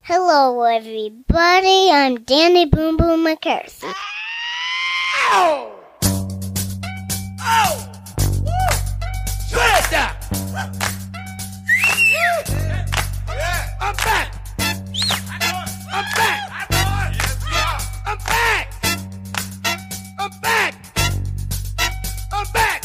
Hello, everybody. I'm Danny Boom Boom McCarthy. Ow! Oh! Woo! Shut it down! Yeah. I'm back! I'm back! I'm back! I'm back! I'm back!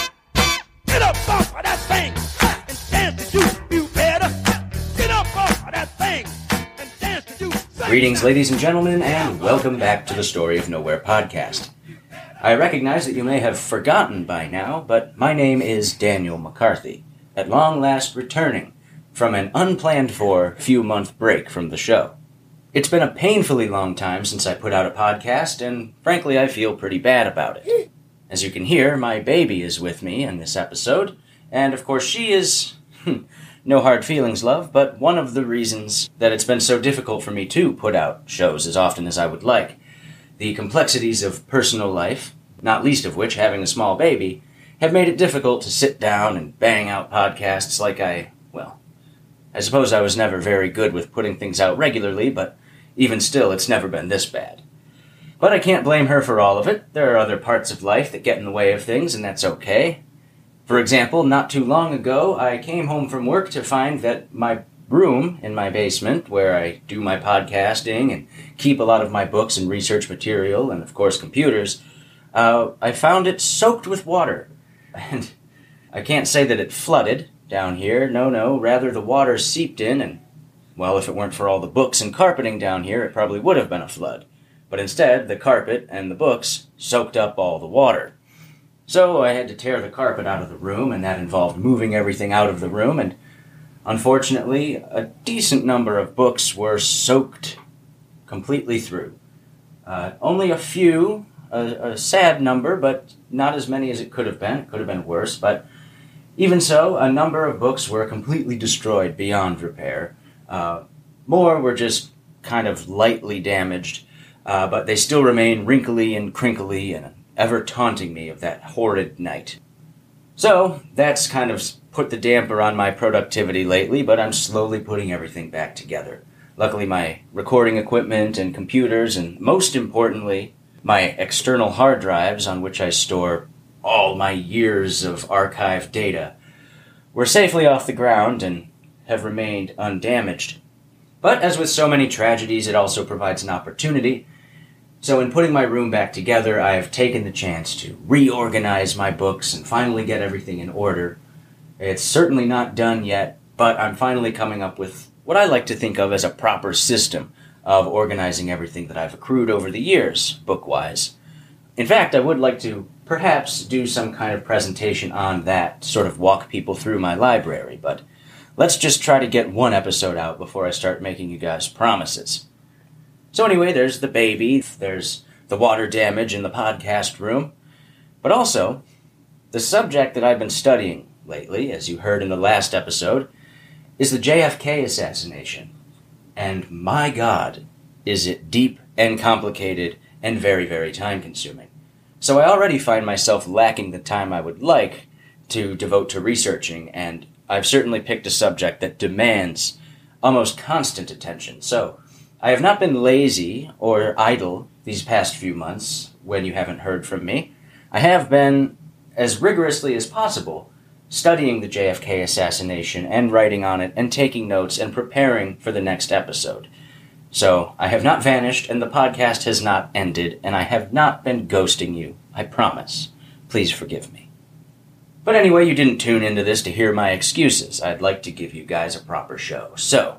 Get up off of that thing and dance to you better. Get up off of that thing and dance to you. Greetings, ladies and gentlemen, and welcome back to the Story of Nowhere podcast. I recognize that you may have forgotten by now, but my name is Daniel McCarthy, at long last returning from an unplanned-for few-month break from the show. It's been a painfully long time since I put out a podcast, and frankly, I feel pretty bad about it. As you can hear, my baby is with me in this episode, and of course she is... no hard feelings, love, but one of the reasons that it's been so difficult for me to put out shows as often as I would like. The complexities of personal life, not least of which having a small baby, have made it difficult to sit down and bang out podcasts like I suppose I was never very good with putting things out regularly, but even still, it's never been this bad. But I can't blame her for all of it. There are other parts of life that get in the way of things, and that's okay. For example, not too long ago, I came home from work to find that my room in my basement, where I do my podcasting and keep a lot of my books and research material, and of course computers, I found it soaked with water. And I can't say that it flooded down here, no, rather the water seeped in, and, well, if it weren't for all the books and carpeting down here, it probably would have been a flood. But instead, the carpet and the books soaked up all the water. So I had to tear the carpet out of the room, and that involved moving everything out of the room, and unfortunately, a decent number of books were soaked completely through. Only a few, a sad number, but not as many as it could have been. It could have been worse, but even so, a number of books were completely destroyed beyond repair. More were just kind of lightly damaged, but they still remain wrinkly and crinkly and ever taunting me of that horrid night. So, that's kind of put the damper on my productivity lately, but I'm slowly putting everything back together. Luckily, my recording equipment and computers, and most importantly, my external hard drives on which I store all my years of archived data, were safely off the ground and have remained undamaged. But as with so many tragedies, it also provides an opportunity. So in putting my room back together, I have taken the chance to reorganize my books and finally get everything in order. It's certainly not done yet, but I'm finally coming up with what I like to think of as a proper system of organizing everything that I've accrued over the years, book-wise. In fact, I would like to perhaps do some kind of presentation on that, sort of walk people through my library, but let's just try to get one episode out before I start making you guys promises. So anyway, there's the baby, there's the water damage in the podcast room, but also, the subject that I've been studying lately, as you heard in the last episode, is the JFK assassination. And my God, is it deep and complicated and very, very time-consuming. So I already find myself lacking the time I would like to devote to researching, and I've certainly picked a subject that demands almost constant attention. So I have not been lazy or idle these past few months when you haven't heard from me. I have been, as rigorously as possible, studying the JFK assassination and writing on it and taking notes and preparing for the next episode. So I have not vanished and the podcast has not ended and I have not been ghosting you. I promise. Please forgive me. But anyway, you didn't tune into this to hear my excuses. I'd like to give you guys a proper show. So,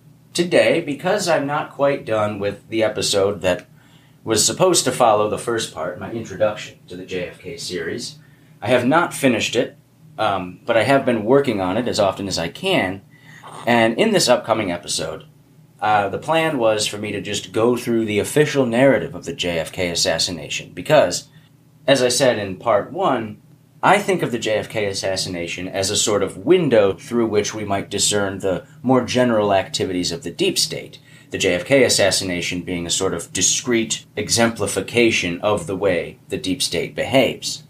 today, because I'm not quite done with the episode that was supposed to follow the first part, my introduction to the JFK series, I have not finished it, but I have been working on it as often as I can, and in this upcoming episode, the plan was for me to just go through the official narrative of the JFK assassination, because, as I said in part 1, I think of the JFK assassination as a sort of window through which we might discern the more general activities of the deep state, the JFK assassination being a sort of discrete exemplification of the way the deep state behaves.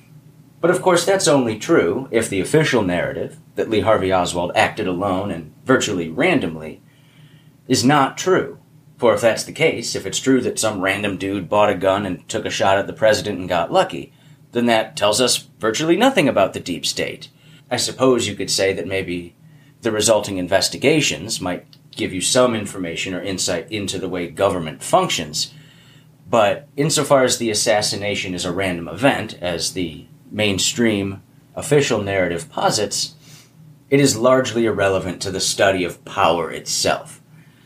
But of course that's only true if the official narrative, that Lee Harvey Oswald acted alone and virtually randomly, is not true. For if that's the case, if it's true that some random dude bought a gun and took a shot at the president and got lucky, then that tells us virtually nothing about the deep state. I suppose you could say that maybe the resulting investigations might give you some information or insight into the way government functions, but insofar as the assassination is a random event, as the mainstream official narrative posits, it is largely irrelevant to the study of power itself.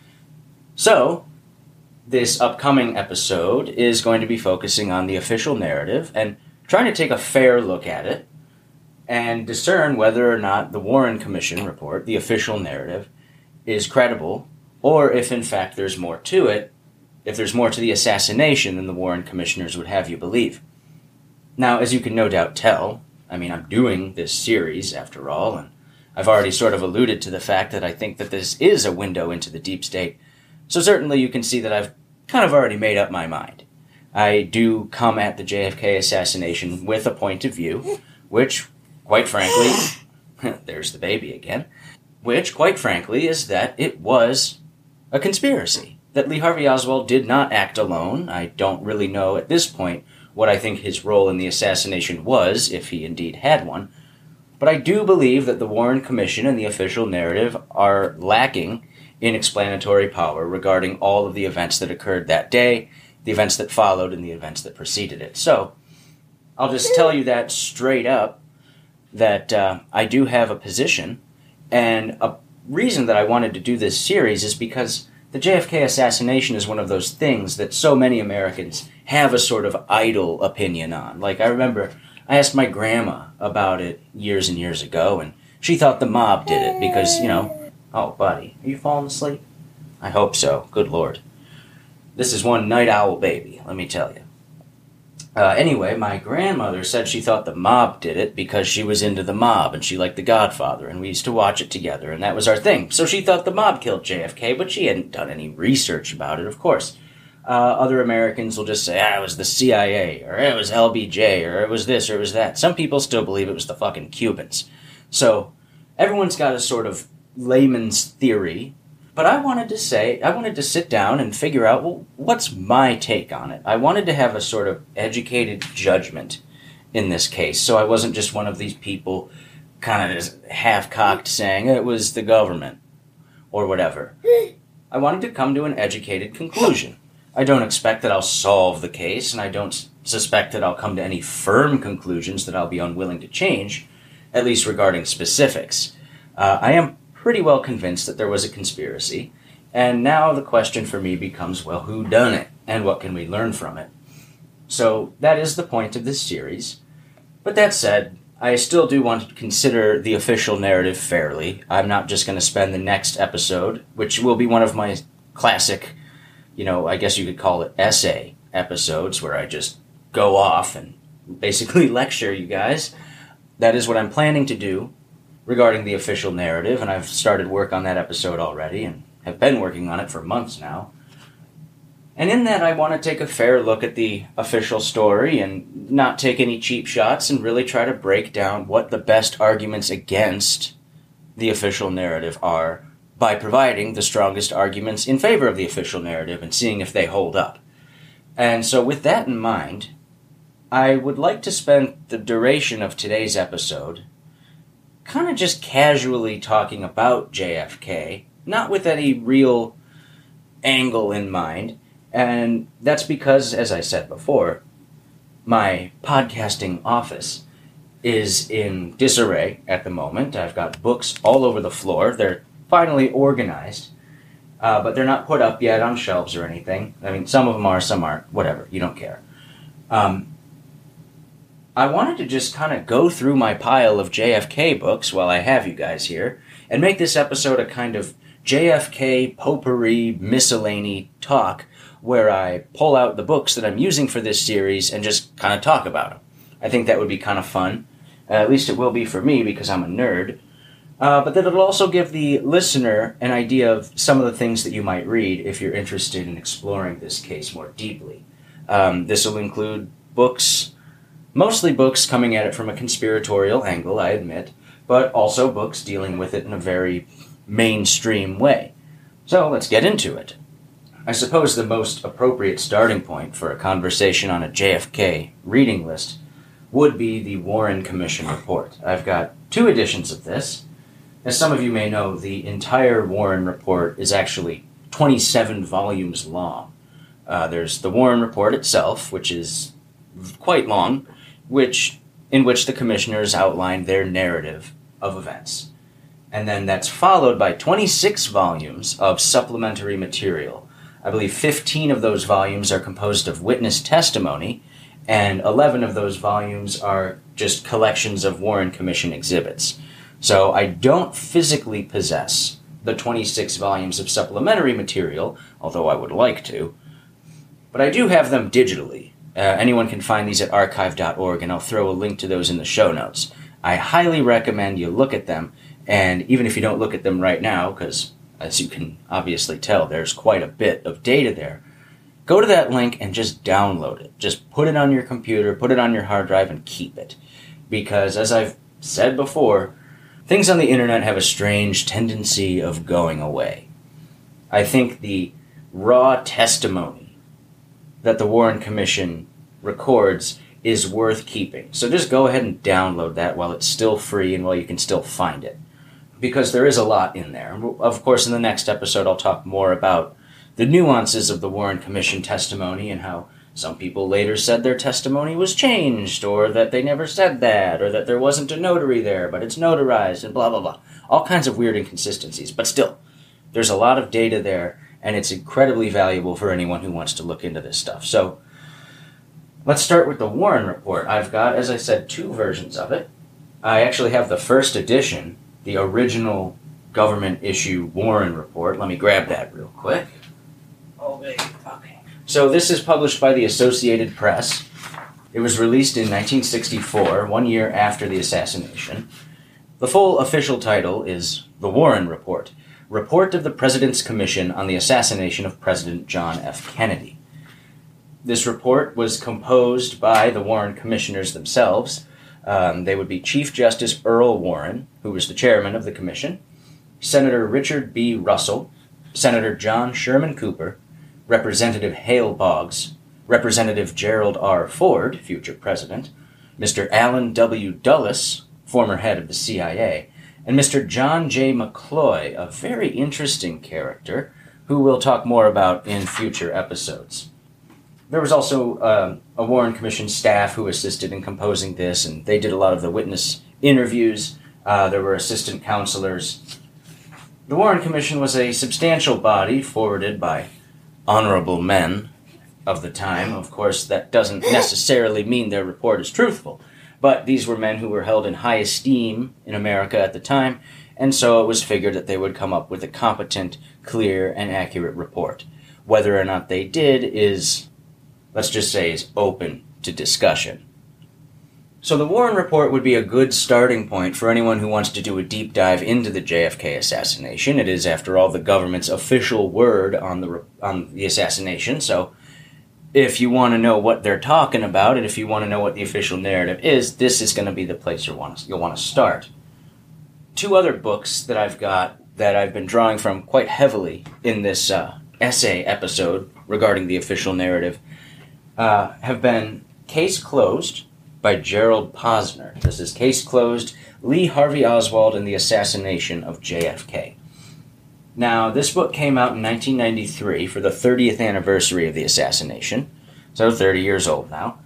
So, this upcoming episode is going to be focusing on the official narrative and trying to take a fair look at it and discern whether or not the Warren Commission report, the official narrative, is credible, or if in fact there's more to it, if there's more to the assassination than the Warren Commissioners would have you believe. Now, as you can no doubt tell, I'm doing this series after all, and I've already sort of alluded to the fact that I think that this is a window into the deep state, so certainly you can see that I've kind of already made up my mind. I do come at the JFK assassination with a point of view, which, quite frankly, there's the baby again, which, quite frankly, is that it was a conspiracy, that Lee Harvey Oswald did not act alone. I don't really know at this point what I think his role in the assassination was, if he indeed had one, but I do believe that the Warren Commission and the official narrative are lacking in explanatory power regarding all of the events that occurred that day, the events that followed, and the events that preceded it. So, I'll just tell you that straight up, that I do have a position, and a reason that I wanted to do this series is because the JFK assassination is one of those things that so many Americans have a sort of idle opinion on. Like, I remember I asked my grandma about it years and years ago, and she thought the mob did it because, oh, buddy, are you falling asleep? I hope so. Good Lord. This is one night owl baby, let me tell you. Anyway, my grandmother said she thought the mob did it because she was into the mob and she liked The Godfather, and we used to watch it together, and that was our thing. So she thought the mob killed JFK, but she hadn't done any research about it, of course. Other Americans will just say, it was the CIA, or it was LBJ, or it was this, or it was that. Some people still believe it was the fucking Cubans. So everyone's got a sort of layman's theory, but I wanted to sit down and figure out, well, what's my take on it? I wanted to have a sort of educated judgment in this case, so I wasn't just one of these people kind of just half-cocked saying, it was the government, or whatever. I wanted to come to an educated conclusion. I don't expect that I'll solve the case, and I don't suspect that I'll come to any firm conclusions that I'll be unwilling to change, at least regarding specifics. I am pretty well convinced that there was a conspiracy, and now the question for me becomes, well, who done it, and what can we learn from it? So that is the point of this series. But that said, I still do want to consider the official narrative fairly. I'm not just going to spend the next episode, which will be one of my classic, I guess you could call it essay episodes, where I just go off and basically lecture you guys. That is what I'm planning to do regarding the official narrative, and I've started work on that episode already, and have been working on it for months now. And in that, I want to take a fair look at the official story and not take any cheap shots and really try to break down what the best arguments against the official narrative are by providing the strongest arguments in favor of the official narrative and seeing if they hold up. And so with that in mind, I would like to spend the duration of today's episode kind of just casually talking about JFK, not with any real angle in mind, and that's because, as I said before, my podcasting office is in disarray at the moment. I've got books all over the floor. They're finally organized, but they're not put up yet on shelves or anything. I mean, some of them are, some aren't, whatever, you don't care. I wanted to just kind of go through my pile of JFK books while I have you guys here, and make this episode a kind of JFK potpourri miscellany talk, where I pull out the books that I'm using for this series and just kind of talk about them. I think that would be kind of fun. At least it will be for me, because I'm a nerd. But that it'll also give the listener an idea of some of the things that you might read if you're interested in exploring this case more deeply. This will include books, mostly books coming at it from a conspiratorial angle, I admit, but also books dealing with it in a very mainstream way. So let's get into it. I suppose the most appropriate starting point for a conversation on a JFK reading list would be the Warren Commission report. I've got 2 editions of this. As some of you may know, the entire Warren report is actually 27 volumes long. There's the Warren report itself, which is quite long, in which the commissioners outline their narrative of events. And then that's followed by 26 volumes of supplementary material. I believe 15 of those volumes are composed of witness testimony, and 11 of those volumes are just collections of Warren Commission exhibits. So I don't physically possess the 26 volumes of supplementary material, although I would like to, but I do have them digitally. Anyone can find these at archive.org, and I'll throw a link to those in the show notes. I highly recommend you look at them, and even if you don't look at them right now, because as you can obviously tell, there's quite a bit of data there, go to that link and just download it. Just put it on your computer, put it on your hard drive, and keep it. Because as I've said before, things on the internet have a strange tendency of going away. I think the raw testimony that the Warren Commission records is worth keeping. So just go ahead and download that while it's still free and while you can still find it. Because there is a lot in there. Of course, in the next episode, I'll talk more about the nuances of the Warren Commission testimony and how some people later said their testimony was changed, or that they never said that, or that there wasn't a notary there, but it's notarized, and blah, blah, blah. All kinds of weird inconsistencies. But still, there's a lot of data there, and it's incredibly valuable for anyone who wants to look into this stuff. So, let's start with the Warren Report. I've got, as I said, 2 versions of it. I actually have the first edition, the original government issue Warren Report. Let me grab that real quick. Okay. So this is published by the Associated Press. It was released in 1964, 1 year after the assassination. The full official title is The Warren Report, Report of the President's Commission on the Assassination of President John F. Kennedy. This report was composed by the Warren Commissioners themselves. They would be Chief Justice Earl Warren, who was the chairman of the commission, Senator Richard B. Russell, Senator John Sherman Cooper, Representative Hale Boggs, Representative Gerald R. Ford, future president, Mr. Allen W. Dulles, former head of the CIA, and Mr. John J. McCloy, a very interesting character who we'll talk more about in future episodes. There was also a Warren Commission staff who assisted in composing this, and they did a lot of the witness interviews. There were assistant counselors. The Warren Commission was a substantial body forwarded by honorable men of the time. Of course, that doesn't necessarily mean their report is truthful, but these were men who were held in high esteem in America at the time, and so it was figured that they would come up with a competent, clear, and accurate report. Whether or not they did is, let's just say, is open to discussion. So the Warren Report would be a good starting point for anyone who wants to do a deep dive into the JFK assassination. It is, after all, the government's official word on the assassination, so if you want to know what they're talking about, and if you want to know what the official narrative is, this is going to be the place you'll want to start. 2 other books that I've got that I've been drawing from quite heavily in this essay episode regarding the official narrative have been Case Closed by Gerald Posner. This is Case Closed, Lee Harvey Oswald and the Assassination of JFK. Now, this book came out in 1993 for the 30th anniversary of the assassination, so 30 years old now.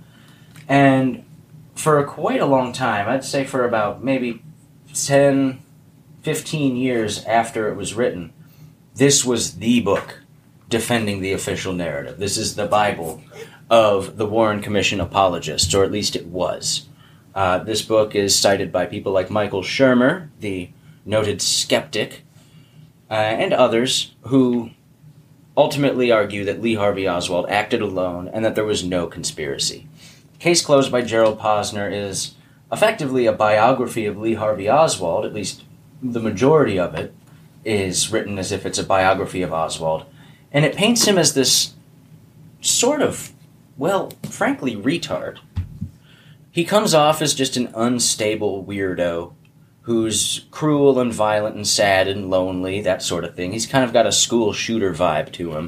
And for quite a long time, I'd say for about maybe 10, 15 years after it was written, this was the book defending the official narrative. This is the Bible of the Warren Commission apologists, or at least it was. This book is cited by people like Michael Shermer, the noted skeptic, and others who ultimately argue that Lee Harvey Oswald acted alone and that there was no conspiracy. Case Closed by Gerald Posner is effectively a biography of Lee Harvey Oswald. At least the majority of it is written as if it's a biography of Oswald, and it paints him as this sort of, well, frankly, retard. He comes off as just an unstable weirdo who's cruel and violent and sad and lonely, that sort of thing. He's kind of got a school shooter vibe to him.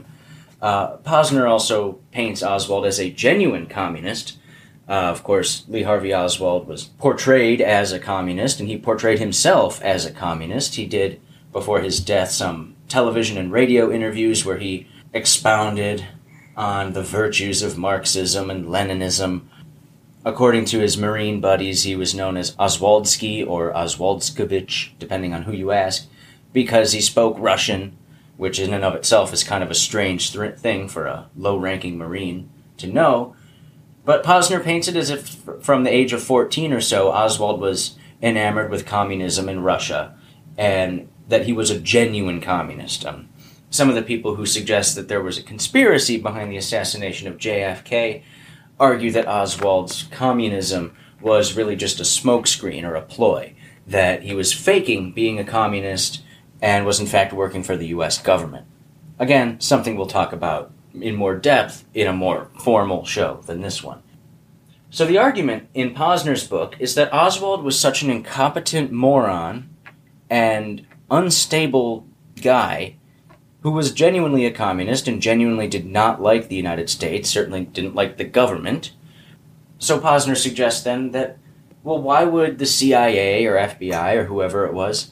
Posner also paints Oswald as a genuine communist. Of course, Lee Harvey Oswald was portrayed as a communist, and he portrayed himself as a communist. He did, before his death, some television and radio interviews where he expounded on the virtues of Marxism and Leninism. According to his Marine buddies, he was known as Oswaldsky or Oswaldskovich, depending on who you ask, because he spoke Russian, which in and of itself is kind of a strange thing for a low-ranking Marine to know. But Posner paints it as if from the age of 14 or so, Oswald was enamored with communism in Russia, and that he was a genuine communist. Some of the people who suggest that there was a conspiracy behind the assassination of JFK argue that Oswald's communism was really just a smokescreen or a ploy, that he was faking being a communist and was in fact working for the U.S. government. Again, something we'll talk about in more depth in a more formal show than this one. So the argument in Posner's book is that Oswald was such an incompetent moron and unstable guy who was genuinely a communist and genuinely did not like the United States, certainly didn't like the government. So Posner suggests then that, well, why would the CIA or FBI or whoever it was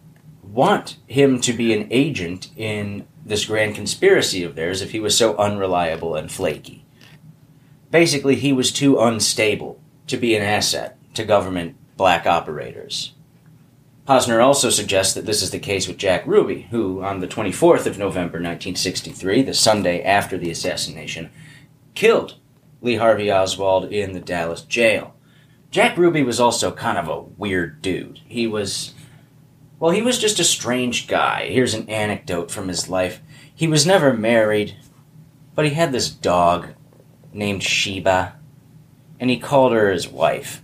want him to be an agent in this grand conspiracy of theirs if he was so unreliable and flaky? Basically, he was too unstable to be an asset to government black operators. Posner also suggests that this is the case with Jack Ruby, who, on the 24th of November 1963, the Sunday after the assassination, killed Lee Harvey Oswald in the Dallas jail. Jack Ruby was also kind of a weird dude. He was just a strange guy. Here's an anecdote from his life. He was never married, but he had this dog named Sheba, and he called her his wife.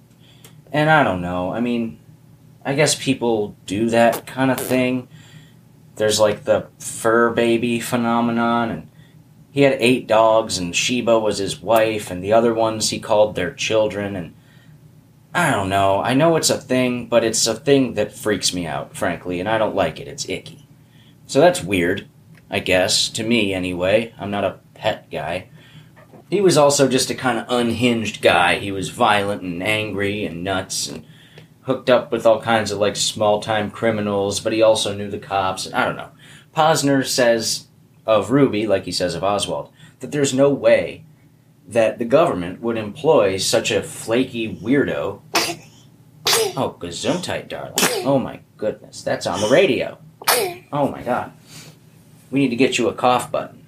And I don't know, I guess people do that kind of thing. There's like the fur baby phenomenon, and he had 8 dogs, and Sheba was his wife, and the other ones he called their children, and I don't know. I know it's a thing, but it's a thing that freaks me out, frankly, and I don't like it. It's icky. So that's weird, I guess, to me anyway. I'm not a pet guy. He was also just a kind of unhinged guy. He was violent and angry and nuts and hooked up with all kinds of, like, small-time criminals, but he also knew the cops. I don't know. Posner says of Ruby, like he says of Oswald, that there's no way that the government would employ such a flaky weirdo. Oh, gesundheit, darling. Oh, my goodness. That's on the radio. Oh, my God. We need to get you a cough button.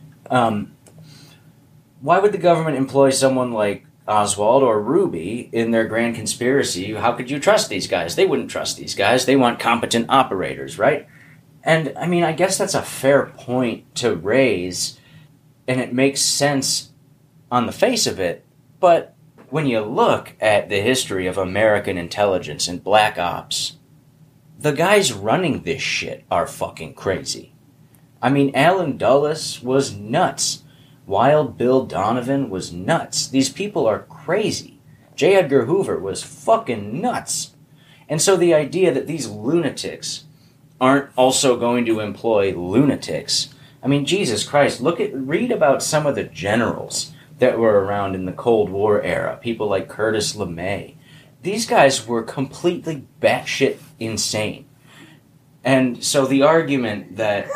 Why would the government employ someone like Oswald or Ruby in their grand conspiracy? How could you trust these guys? They wouldn't trust these guys. They want competent operators, right? And, I guess that's a fair point to raise, and it makes sense on the face of it, but when you look at the history of American intelligence and black ops, the guys running this shit are fucking crazy. Allen Dulles was nuts. Wild Bill Donovan was nuts. These people are crazy. J. Edgar Hoover was fucking nuts. And so the idea that these lunatics aren't also going to employ lunatics, Jesus Christ, read about some of the generals that were around in the Cold War era, people like Curtis LeMay. These guys were completely batshit insane. And so the argument that...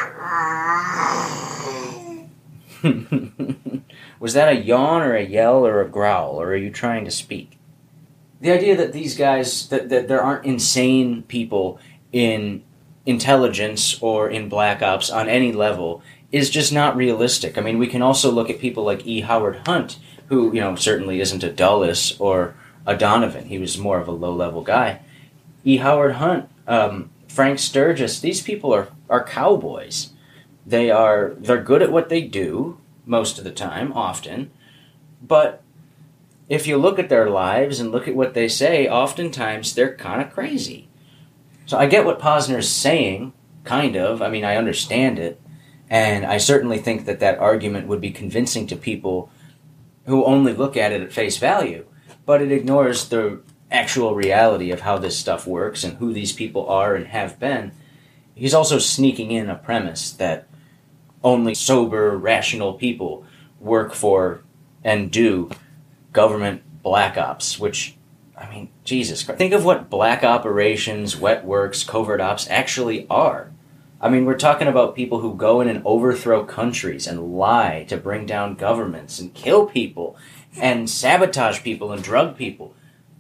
Was that a yawn or a yell or a growl, or are you trying to speak? The idea that these guys, that there aren't insane people in intelligence or in black ops on any level is just not realistic. We can also look at people like E. Howard Hunt, who, certainly isn't a Dulles or a Donovan. He was more of a low-level guy. E. Howard Hunt, Frank Sturgis, these people are cowboys. They're good at what they do, most of the time, often, but if you look at their lives and look at what they say, oftentimes they're kind of crazy. So I get what Posner's saying, kind of. I understand it, and I certainly think that argument would be convincing to people who only look at it at face value, but it ignores the actual reality of how this stuff works and who these people are and have been, he's also sneaking in a premise that only sober, rational people work for and do government black ops, which, I mean, Jesus Christ. Think of what black operations, wet works, covert ops actually are. I mean, we're talking about people who go in and overthrow countries and lie to bring down governments and kill people and sabotage people and drug people.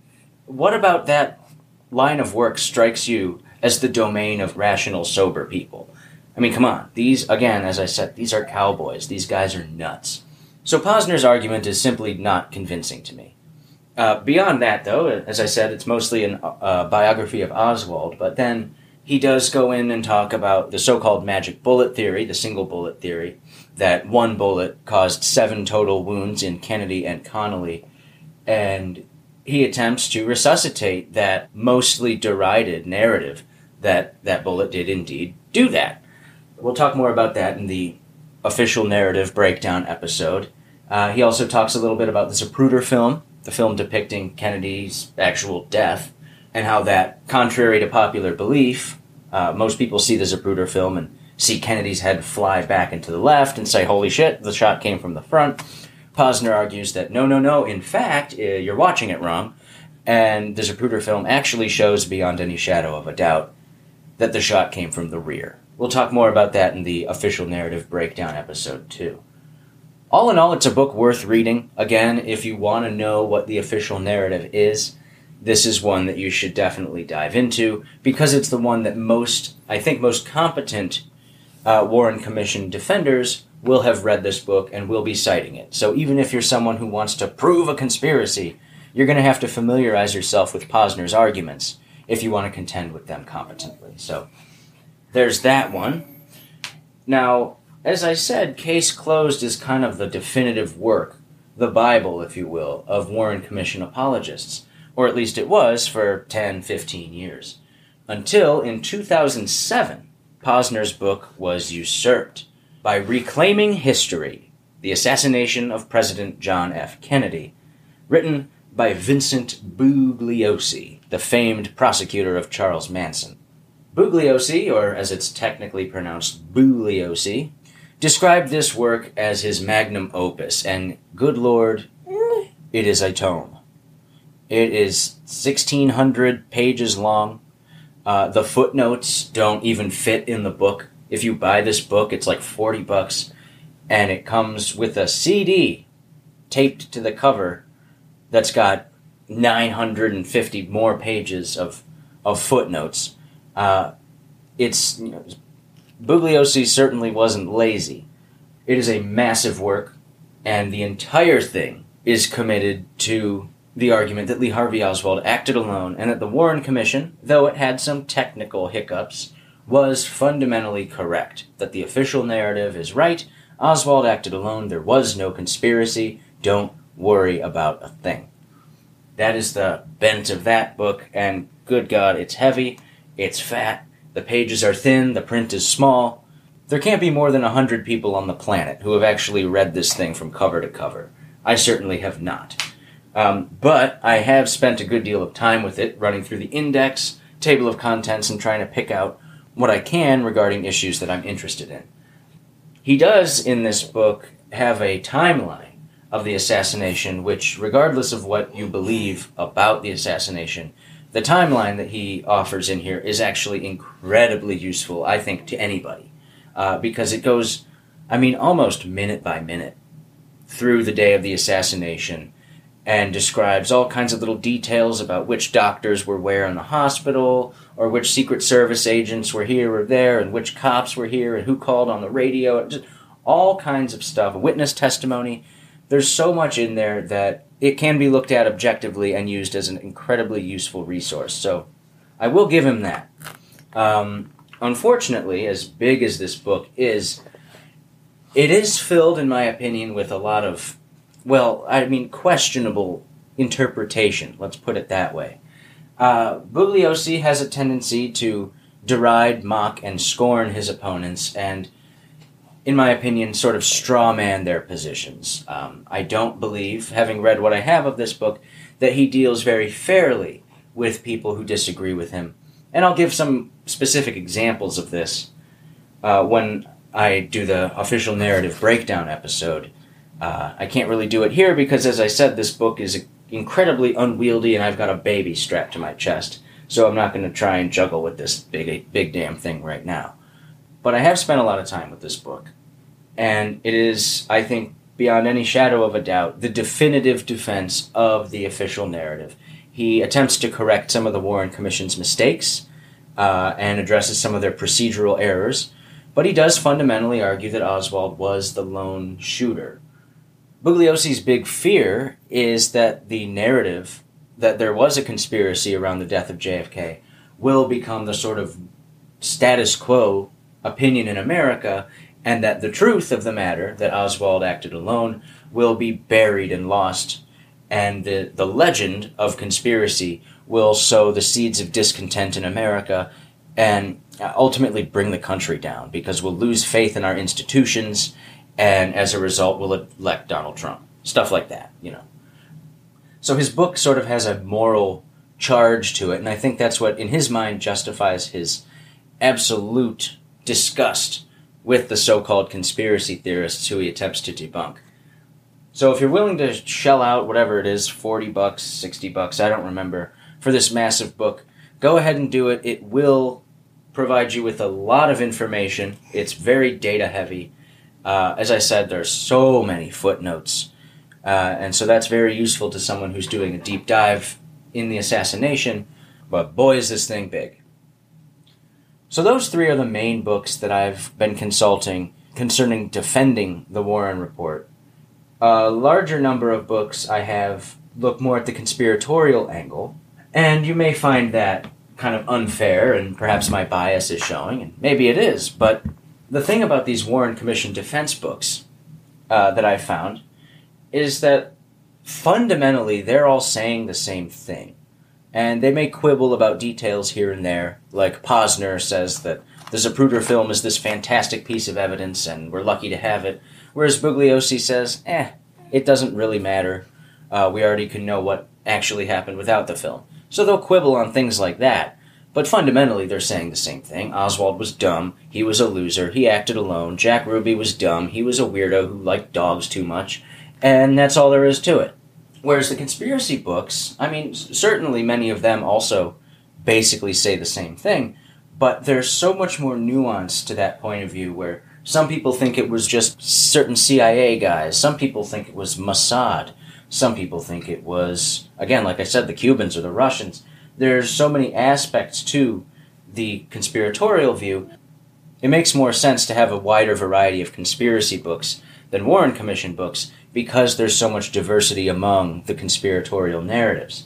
What about that line of work strikes you as the domain of rational, sober people? I mean, come on. These, again, as I said, these are cowboys. These guys are nuts. So Posner's argument is simply not convincing to me. Beyond that, though, as I said, it's mostly a biography of Oswald, but then he does go in and talk about the so-called magic bullet theory, the single bullet theory, that one bullet caused 7 total wounds in Kennedy and Connolly, and he attempts to resuscitate that mostly derided narrative that that bullet did indeed do that. We'll talk more about that in the official narrative breakdown episode. He also talks a little bit about the Zapruder film, the film depicting Kennedy's actual death, and how that, contrary to popular belief, most people see the Zapruder film and see Kennedy's head fly back into the left and say, holy shit, the shot came from the front. Posner argues that no, in fact, you're watching it wrong, and the Zapruder film actually shows beyond any shadow of a doubt that the shot came from the rear. We'll talk more about that in the official narrative breakdown episode 2. All in all, it's a book worth reading. Again, if you want to know what the official narrative is, this is one that you should definitely dive into, because it's the one that most competent Warren Commission defenders will have read this book and will be citing it. So even if you're someone who wants to prove a conspiracy, you're going to have to familiarize yourself with Posner's arguments if you want to contend with them competently. So there's that one. Now, as I said, Case Closed is kind of the definitive work, the Bible, if you will, of Warren Commission apologists, or at least it was for 10, 15 years, until in 2007, Posner's book was usurped by Reclaiming History, The Assassination of President John F. Kennedy, written by Vincent Bugliosi, the famed prosecutor of Charles Manson. Bugliosi, or as it's technically pronounced, Bugliosi, described this work as his magnum opus, and good Lord, it is a tome. It is 1,600 pages long. The footnotes don't even fit in the book. If you buy this book, it's like $40, and it comes with a CD taped to the cover that's got 950 more pages of footnotes. Bugliosi certainly wasn't lazy. It is a massive work, and the entire thing is committed to the argument that Lee Harvey Oswald acted alone, and that the Warren Commission, though it had some technical hiccups, was fundamentally correct. That the official narrative is right, Oswald acted alone, there was no conspiracy, don't worry about a thing. That is the bent of that book, and good God, it's heavy, it's fat, the pages are thin, the print is small. There can't be more than 100 people on the planet who have actually read this thing from cover to cover. I certainly have not. But I have spent a good deal of time with it, running through the index, table of contents, and trying to pick out what I can regarding issues that I'm interested in. He does, in this book, have a timeline of the assassination, which, regardless of what you believe about the assassination, the timeline that he offers in here is actually incredibly useful, I think, to anybody. Because it goes, almost minute by minute through the day of the assassination, and describes all kinds of little details about which doctors were where in the hospital, or which Secret Service agents were here or there, and which cops were here, and who called on the radio, just all kinds of stuff, witness testimony. There's so much in there that it can be looked at objectively and used as an incredibly useful resource. So I will give him that. Unfortunately, as big as this book is, it is filled, in my opinion, with a lot of questionable interpretation, let's put it that way. Bugliosi has a tendency to deride, mock, and scorn his opponents, and, in my opinion, sort of straw man their positions. I don't believe, having read what I have of this book, that he deals very fairly with people who disagree with him. And I'll give some specific examples of this when I do the official narrative breakdown episode. I can't really do it here because, as I said, this book is incredibly unwieldy and I've got a baby strapped to my chest. So I'm not going to try and juggle with this big damn thing right now. But I have spent a lot of time with this book. And it is, I think, beyond any shadow of a doubt, the definitive defense of the official narrative. He attempts to correct some of the Warren Commission's mistakes and addresses some of their procedural errors. But he does fundamentally argue that Oswald was the lone shooter. Bugliosi's big fear is that the narrative that there was a conspiracy around the death of JFK will become the sort of status quo opinion in America, and that the truth of the matter, that Oswald acted alone, will be buried and lost, and the legend of conspiracy will sow the seeds of discontent in America and ultimately bring the country down, because we'll lose faith in our institutions, and as a result we'll elect Donald Trump. Stuff like that, you know. So his book sort of has a moral charge to it, and I think that's what, in his mind, justifies his absolute disgust with the so-called conspiracy theorists who he attempts to debunk. So if you're willing to shell out whatever it is, $40, $60, I don't remember, for this massive book, go ahead and do it. It will provide you with a lot of information. It's very data-heavy. As I said, there's so many footnotes. And so that's very useful to someone who's doing a deep dive in the assassination, but boy is this thing big. So those three are the main books that I've been consulting concerning defending the Warren Report. A larger number of books I have look more at the conspiratorial angle, and you may find that kind of unfair, and perhaps my bias is showing, and maybe it is, but the thing about these Warren Commission defense books that I've found is that fundamentally they're all saying the same thing. And they may quibble about details here and there, like Posner says that the Zapruder film is this fantastic piece of evidence and we're lucky to have it, whereas Bugliosi says, it doesn't really matter. We already can know what actually happened without the film. So they'll quibble on things like that, but fundamentally they're saying the same thing. Oswald was dumb, he was a loser, he acted alone. Jack Ruby was dumb, he was a weirdo who liked dogs too much. And that's all there is to it. Whereas the conspiracy books, I mean, certainly many of them also basically say the same thing, but there's so much more nuance to that point of view where some people think it was just certain CIA guys, some people think it was Mossad, some people think it was, again, like I said, the Cubans or the Russians. There's so many aspects to the conspiratorial view. It makes more sense to have a wider variety of conspiracy books than Warren Commission books, because there's so much diversity among the conspiratorial narratives.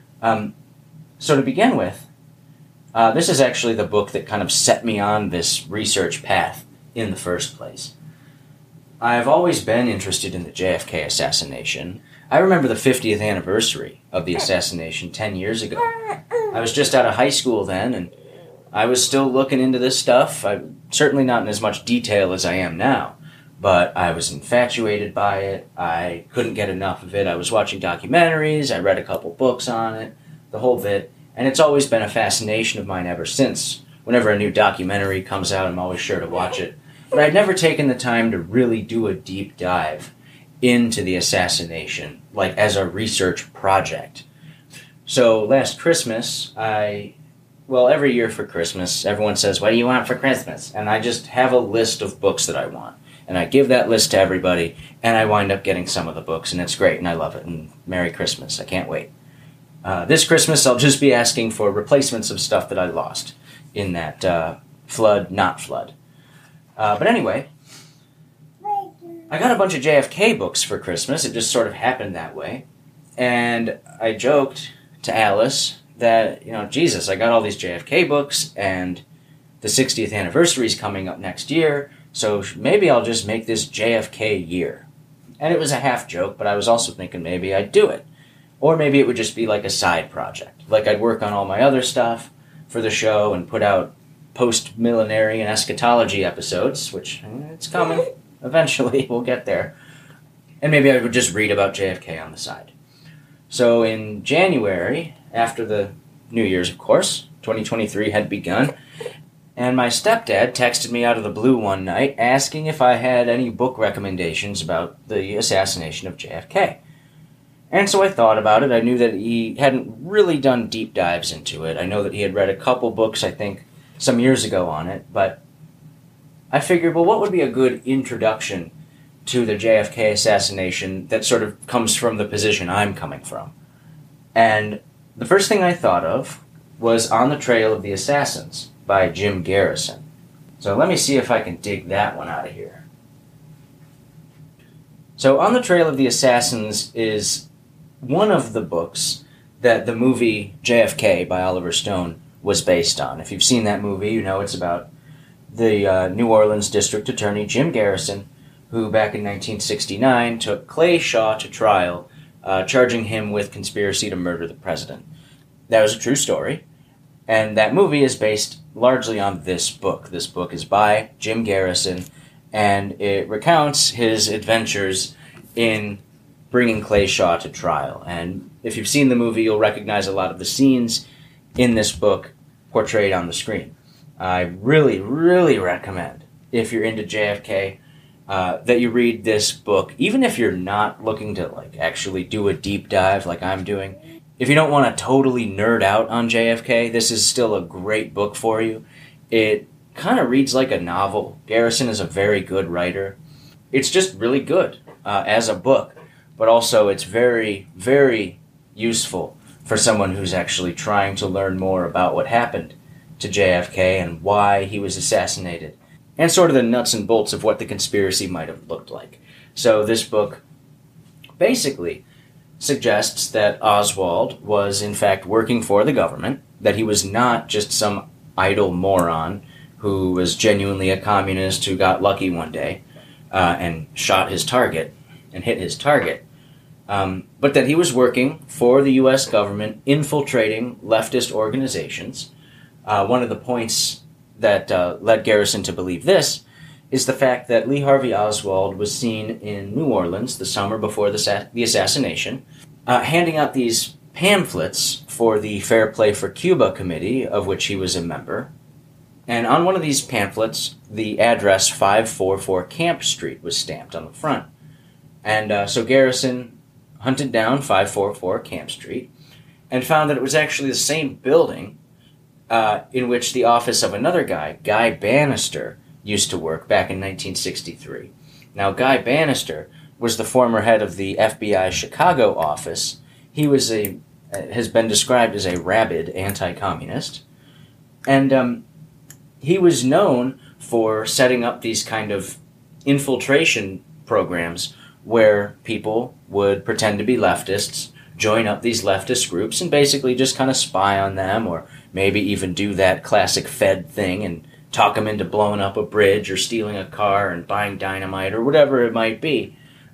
So to begin with, this is actually the book that kind of set me on this research path in the first place. I've always been interested in the JFK assassination. I remember the 50th anniversary of the assassination 10 years ago. I was just out of high school then, and I was still looking into this stuff. Certainly not in as much detail as I am now. But I was infatuated by it. I couldn't get enough of it. I was watching documentaries. I read a couple books on it, the whole bit. And it's always been a fascination of mine ever since. Whenever a new documentary comes out, I'm always sure to watch it. But I'd never taken the time to really do a deep dive into the assassination, like as a research project. So last Christmas, every year for Christmas, everyone says, what do you want for Christmas? And I just have a list of books that I want. And I give that list to everybody, and I wind up getting some of the books, and it's great, and I love it, and Merry Christmas. I can't wait. This Christmas, I'll just be asking for replacements of stuff that I lost in that not flood. But anyway, I got a bunch of JFK books for Christmas. It just sort of happened that way. And I joked to Alice that, Jesus, I got all these JFK books, and the 60th anniversary is coming up next year, so maybe I'll just make this JFK year. And it was a half joke, but I was also thinking maybe I'd do it. Or maybe it would just be like a side project. Like I'd work on all my other stuff for the show and put out post-millenarian eschatology episodes, which it's coming. Eventually we'll get there. And maybe I would just read about JFK on the side. So in January, after the New Year's, of course, 2023 had begun, and my stepdad texted me out of the blue one night asking if I had any book recommendations about the assassination of JFK. And so I thought about it. I knew that he hadn't really done deep dives into it. I know that he had read a couple books, I think, some years ago on it, but I figured, well, what would be a good introduction to the JFK assassination that sort of comes from the position I'm coming from? And the first thing I thought of was On the Trail of the Assassins by Jim Garrison. So let me see if I can dig that one out of here. So On the Trail of the Assassins is one of the books that the movie JFK by Oliver Stone was based on. If you've seen that movie, you know it's about the New Orleans District Attorney Jim Garrison, who back in 1969 took Clay Shaw to trial, charging him with conspiracy to murder the president. That was a true story, and that movie is based largely on this book. This book is by Jim Garrison, and it recounts his adventures in bringing Clay Shaw to trial. And if you've seen the movie, you'll recognize a lot of the scenes in this book portrayed on the screen. I really, really recommend, if you're into JFK, that you read this book, even if you're not looking to actually do a deep dive like I'm doing. If you don't want to totally nerd out on JFK, this is still a great book for you. It kind of reads like a novel. Garrison is a very good writer. It's just really good as a book, but also it's very, very useful for someone who's actually trying to learn more about what happened to JFK and why he was assassinated, and sort of the nuts and bolts of what the conspiracy might have looked like. So this book basically suggests that Oswald was in fact working for the government, that he was not just some idle moron who was genuinely a communist who got lucky one day and shot his target and hit his target, but that he was working for the U.S. government, infiltrating leftist organizations. One of the points that led Garrison to believe this is the fact that Lee Harvey Oswald was seen in New Orleans the summer before the assassination, handing out these pamphlets for the Fair Play for Cuba committee, of which he was a member. And on one of these pamphlets, the address 544 Camp Street was stamped on the front. And so Garrison hunted down 544 Camp Street and found that it was actually the same building in which the office of another guy, Guy Bannister, used to work back in 1963. Now, Guy Bannister was the former head of the FBI Chicago office. He was has been described as a rabid anti-communist, and he was known for setting up these kind of infiltration programs where people would pretend to be leftists, join up these leftist groups, and basically just kind of spy on them, or maybe even do that classic Fed thing and talk them into blowing up a bridge or stealing a car and buying dynamite or whatever it might be,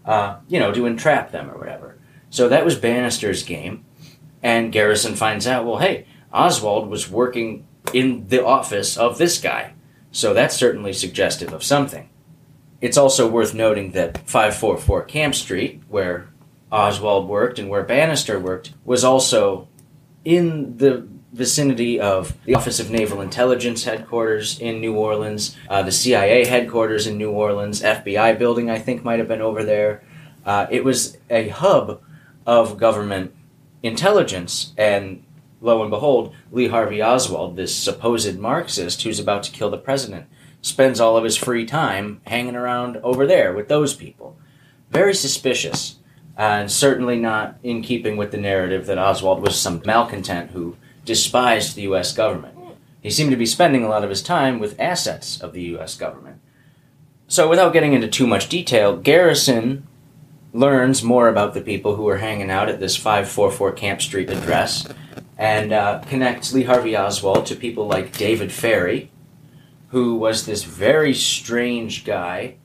to entrap them or whatever. So that was Bannister's game, and Garrison finds out, well, hey, Oswald was working in the office of this guy, so that's certainly suggestive of something. It's also worth noting that 544 Camp Street, where Oswald worked and where Bannister worked, was also in the vicinity of the Office of Naval Intelligence headquarters in New Orleans, the CIA headquarters in New Orleans, FBI building I think might have been over there. It was a hub of government intelligence, and lo and behold, Lee Harvey Oswald, this supposed Marxist who's about to kill the president, spends all of his free time hanging around over there with those people. Very suspicious, and certainly not in keeping with the narrative that Oswald was some malcontent who despised the U.S. government. He seemed to be spending a lot of his time with assets of the U.S. government. So without getting into too much detail, Garrison learns more about the people who are hanging out at this 544 Camp Street address, and connects Lee Harvey Oswald to people like David Ferry, who was this very strange guy.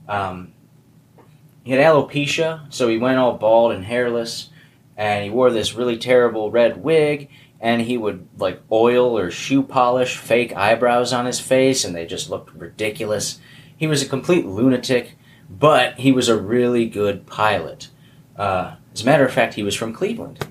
He had alopecia, so he went all bald and hairless, and he wore this really terrible red wig, and he would oil or shoe polish fake eyebrows on his face, and they just looked ridiculous. He was a complete lunatic, but he was a really good pilot. As a matter of fact, he was from Cleveland.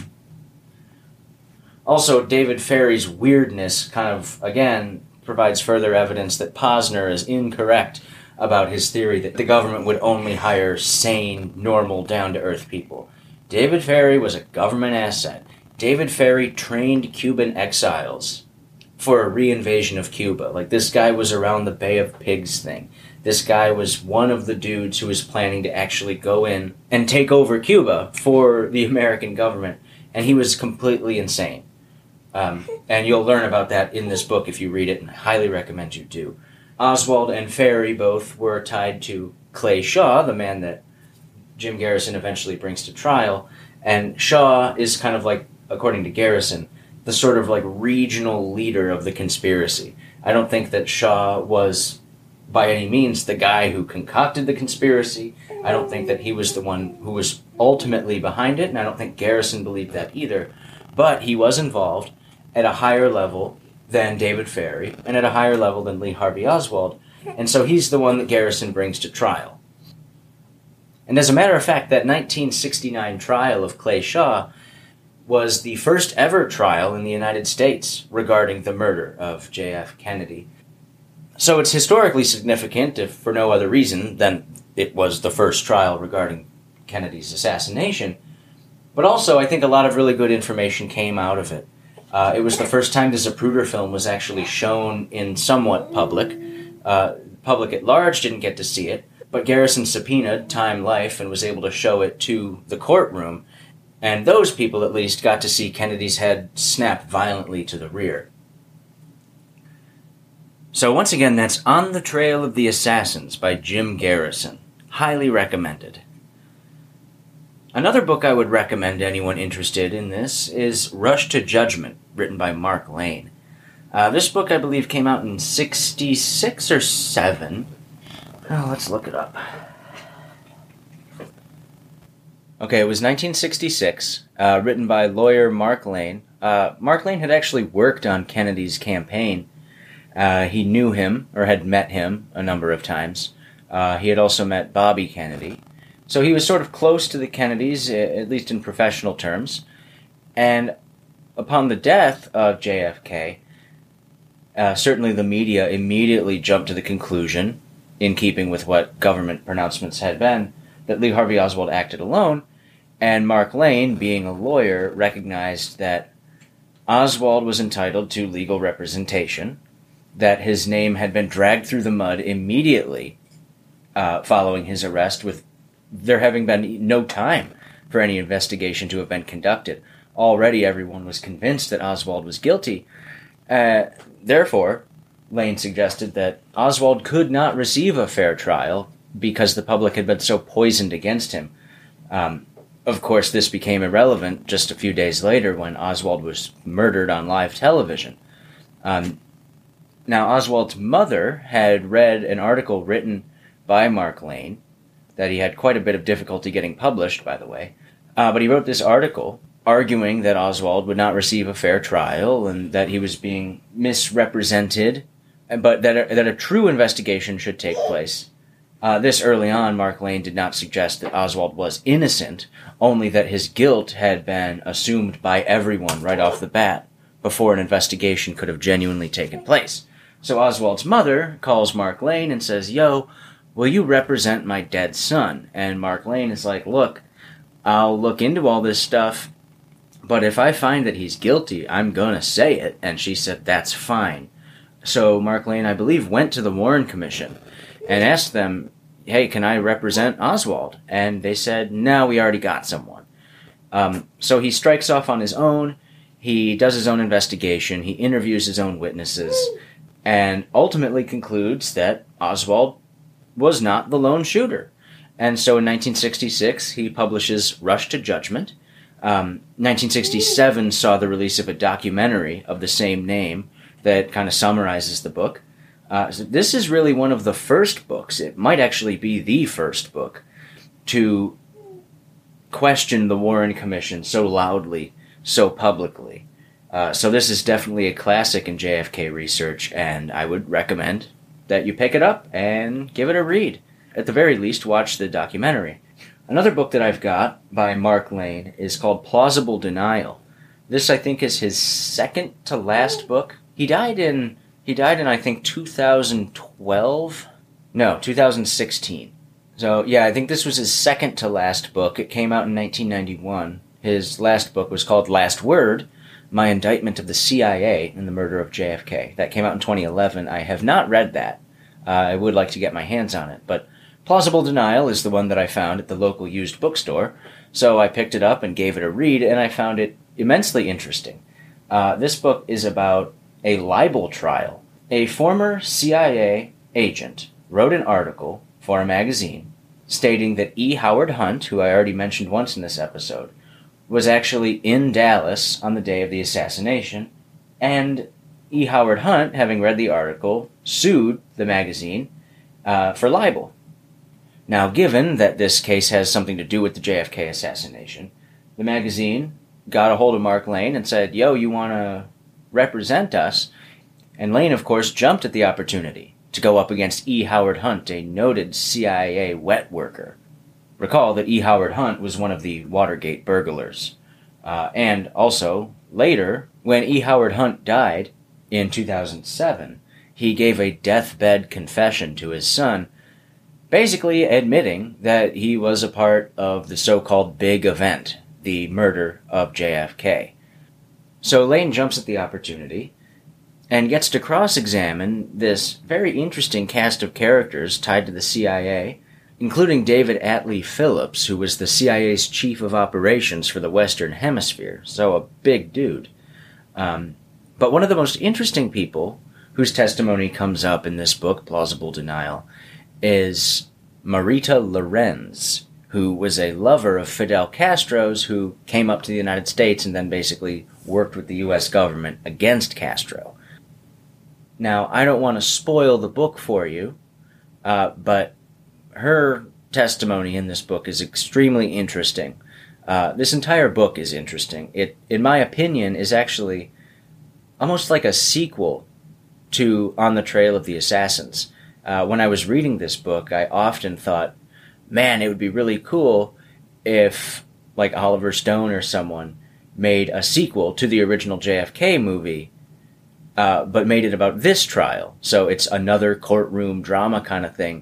Also, David Ferry's weirdness kind of, again, provides further evidence that Posner is incorrect about his theory that the government would only hire sane, normal, down-to-earth people. David Ferry was a government asset. David Ferry trained Cuban exiles for a reinvasion of Cuba. Like, this guy was around the Bay of Pigs thing. This guy was one of the dudes who was planning to actually go in and take over Cuba for the American government, and he was completely insane. And you'll learn about that in this book if you read it, and I highly recommend you do. Oswald and Ferry both were tied to Clay Shaw, the man that Jim Garrison eventually brings to trial, and Shaw is kind of like, according to Garrison, the sort of like regional leader of the conspiracy. I don't think that Shaw was by any means the guy who concocted the conspiracy. I don't think that he was the one who was ultimately behind it, and I don't think Garrison believed that either. But he was involved at a higher level than David Ferry, and at a higher level than Lee Harvey Oswald, and so he's the one that Garrison brings to trial. And as a matter of fact, that 1969 trial of Clay Shaw was the first ever trial in the United States regarding the murder of J.F. Kennedy. So it's historically significant, if for no other reason than it was the first trial regarding Kennedy's assassination, but also I think a lot of really good information came out of it. It was the first time the Zapruder film was actually shown in somewhat public. Public at large didn't get to see it, but Garrison subpoenaed Time Life and was able to show it to the courtroom, and those people at least got to see Kennedy's head snap violently to the rear. So once again, that's On the Trail of the Assassins by Jim Garrison. Highly recommended. Another book I would recommend to anyone interested in this is Rush to Judgment, written by Mark Lane. This book, I believe, came out in 66 or 7. Oh, let's look it up. Okay, it was 1966, written by lawyer Mark Lane. Mark Lane had actually worked on Kennedy's campaign. He knew him, or had met him, a number of times. He had also met Bobby Kennedy. So he was sort of close to the Kennedys, at least in professional terms. And upon the death of JFK, certainly the media immediately jumped to the conclusion, in keeping with what government pronouncements had been, that Lee Harvey Oswald acted alone, and Mark Lane, being a lawyer, recognized that Oswald was entitled to legal representation, that his name had been dragged through the mud immediately following his arrest, with there having been no time for any investigation to have been conducted. Already everyone was convinced that Oswald was guilty. Therefore, Lane suggested that Oswald could not receive a fair trial because the public had been so poisoned against him. Of course, this became irrelevant just a few days later when Oswald was murdered on live television. Now, Oswald's mother had read an article written by Mark Lane that he had quite a bit of difficulty getting published, by the way. But he wrote this article arguing that Oswald would not receive a fair trial and that he was being misrepresented, but that a true investigation should take place. This early on, Mark Lane did not suggest that Oswald was innocent, only that his guilt had been assumed by everyone right off the bat before an investigation could have genuinely taken place. So Oswald's mother calls Mark Lane and says, "Yo, will you represent my dead son?" And Mark Lane is like, "Look, I'll look into all this stuff, but if I find that he's guilty, I'm gonna say it." And she said, "That's fine." So Mark Lane, I believe, went to the Warren Commission and asked them, "Hey, can I represent Oswald?" And they said, "No, we already got someone." So he strikes off on his own, he does his own investigation, he interviews his own witnesses, and ultimately concludes that Oswald was not the lone shooter. And so in 1966, he publishes Rush to Judgment. 1967 saw the release of a documentary of the same name that kind of summarizes the book. So this is really one of the first books, it might actually be the first book, to question the Warren Commission so loudly, so publicly. So this is definitely a classic in JFK research, and I would recommend that you pick it up and give it a read. At the very least, watch the documentary. Another book that I've got by Mark Lane is called Plausible Denial. This, I think, is his second to last book. He died in I think 2012. No, 2016. So yeah, I think this was his second to last book. It came out in 1991. His last book was called Last Word: My Indictment of the CIA in the Murder of JFK. That came out in 2011. I have not read that. I would like to get my hands on it, but Plausible Denial is the one that I found at the local used bookstore, so I picked it up and gave it a read, and I found it immensely interesting. This book is about a libel trial. A former CIA agent wrote an article for a magazine stating that E. Howard Hunt, who I already mentioned once in this episode, was actually in Dallas on the day of the assassination, and E. Howard Hunt, having read the article, sued the magazine for libel. Now, given that this case has something to do with the JFK assassination, the magazine got a hold of Mark Lane and said, "Yo, you want to represent us?" And Lane, of course, jumped at the opportunity to go up against E. Howard Hunt, a noted CIA wet worker. Recall that E. Howard Hunt was one of the Watergate burglars. And also, later, when E. Howard Hunt died in 2007, he gave a deathbed confession to his son, basically admitting that he was a part of the so-called big event, the murder of JFK. So Lane jumps at the opportunity and gets to cross-examine this very interesting cast of characters tied to the CIA, including David Atlee Phillips, who was the CIA's chief of operations for the Western Hemisphere, so a big dude. But one of the most interesting people whose testimony comes up in this book, Plausible Denial, is Marita Lorenz, who was a lover of Fidel Castro's, who came up to the United States and then basically worked with the U.S. government against Castro. Now, I don't want to spoil the book for you, but her testimony in this book is extremely interesting. This entire book is interesting. It, in my opinion, is actually almost like a sequel to On the Trail of the Assassins. When I was reading this book, I often thought, man, it would be really cool if, like, Oliver Stone or someone made a sequel to the original JFK movie, but made it about this trial. So it's another courtroom drama kind of thing,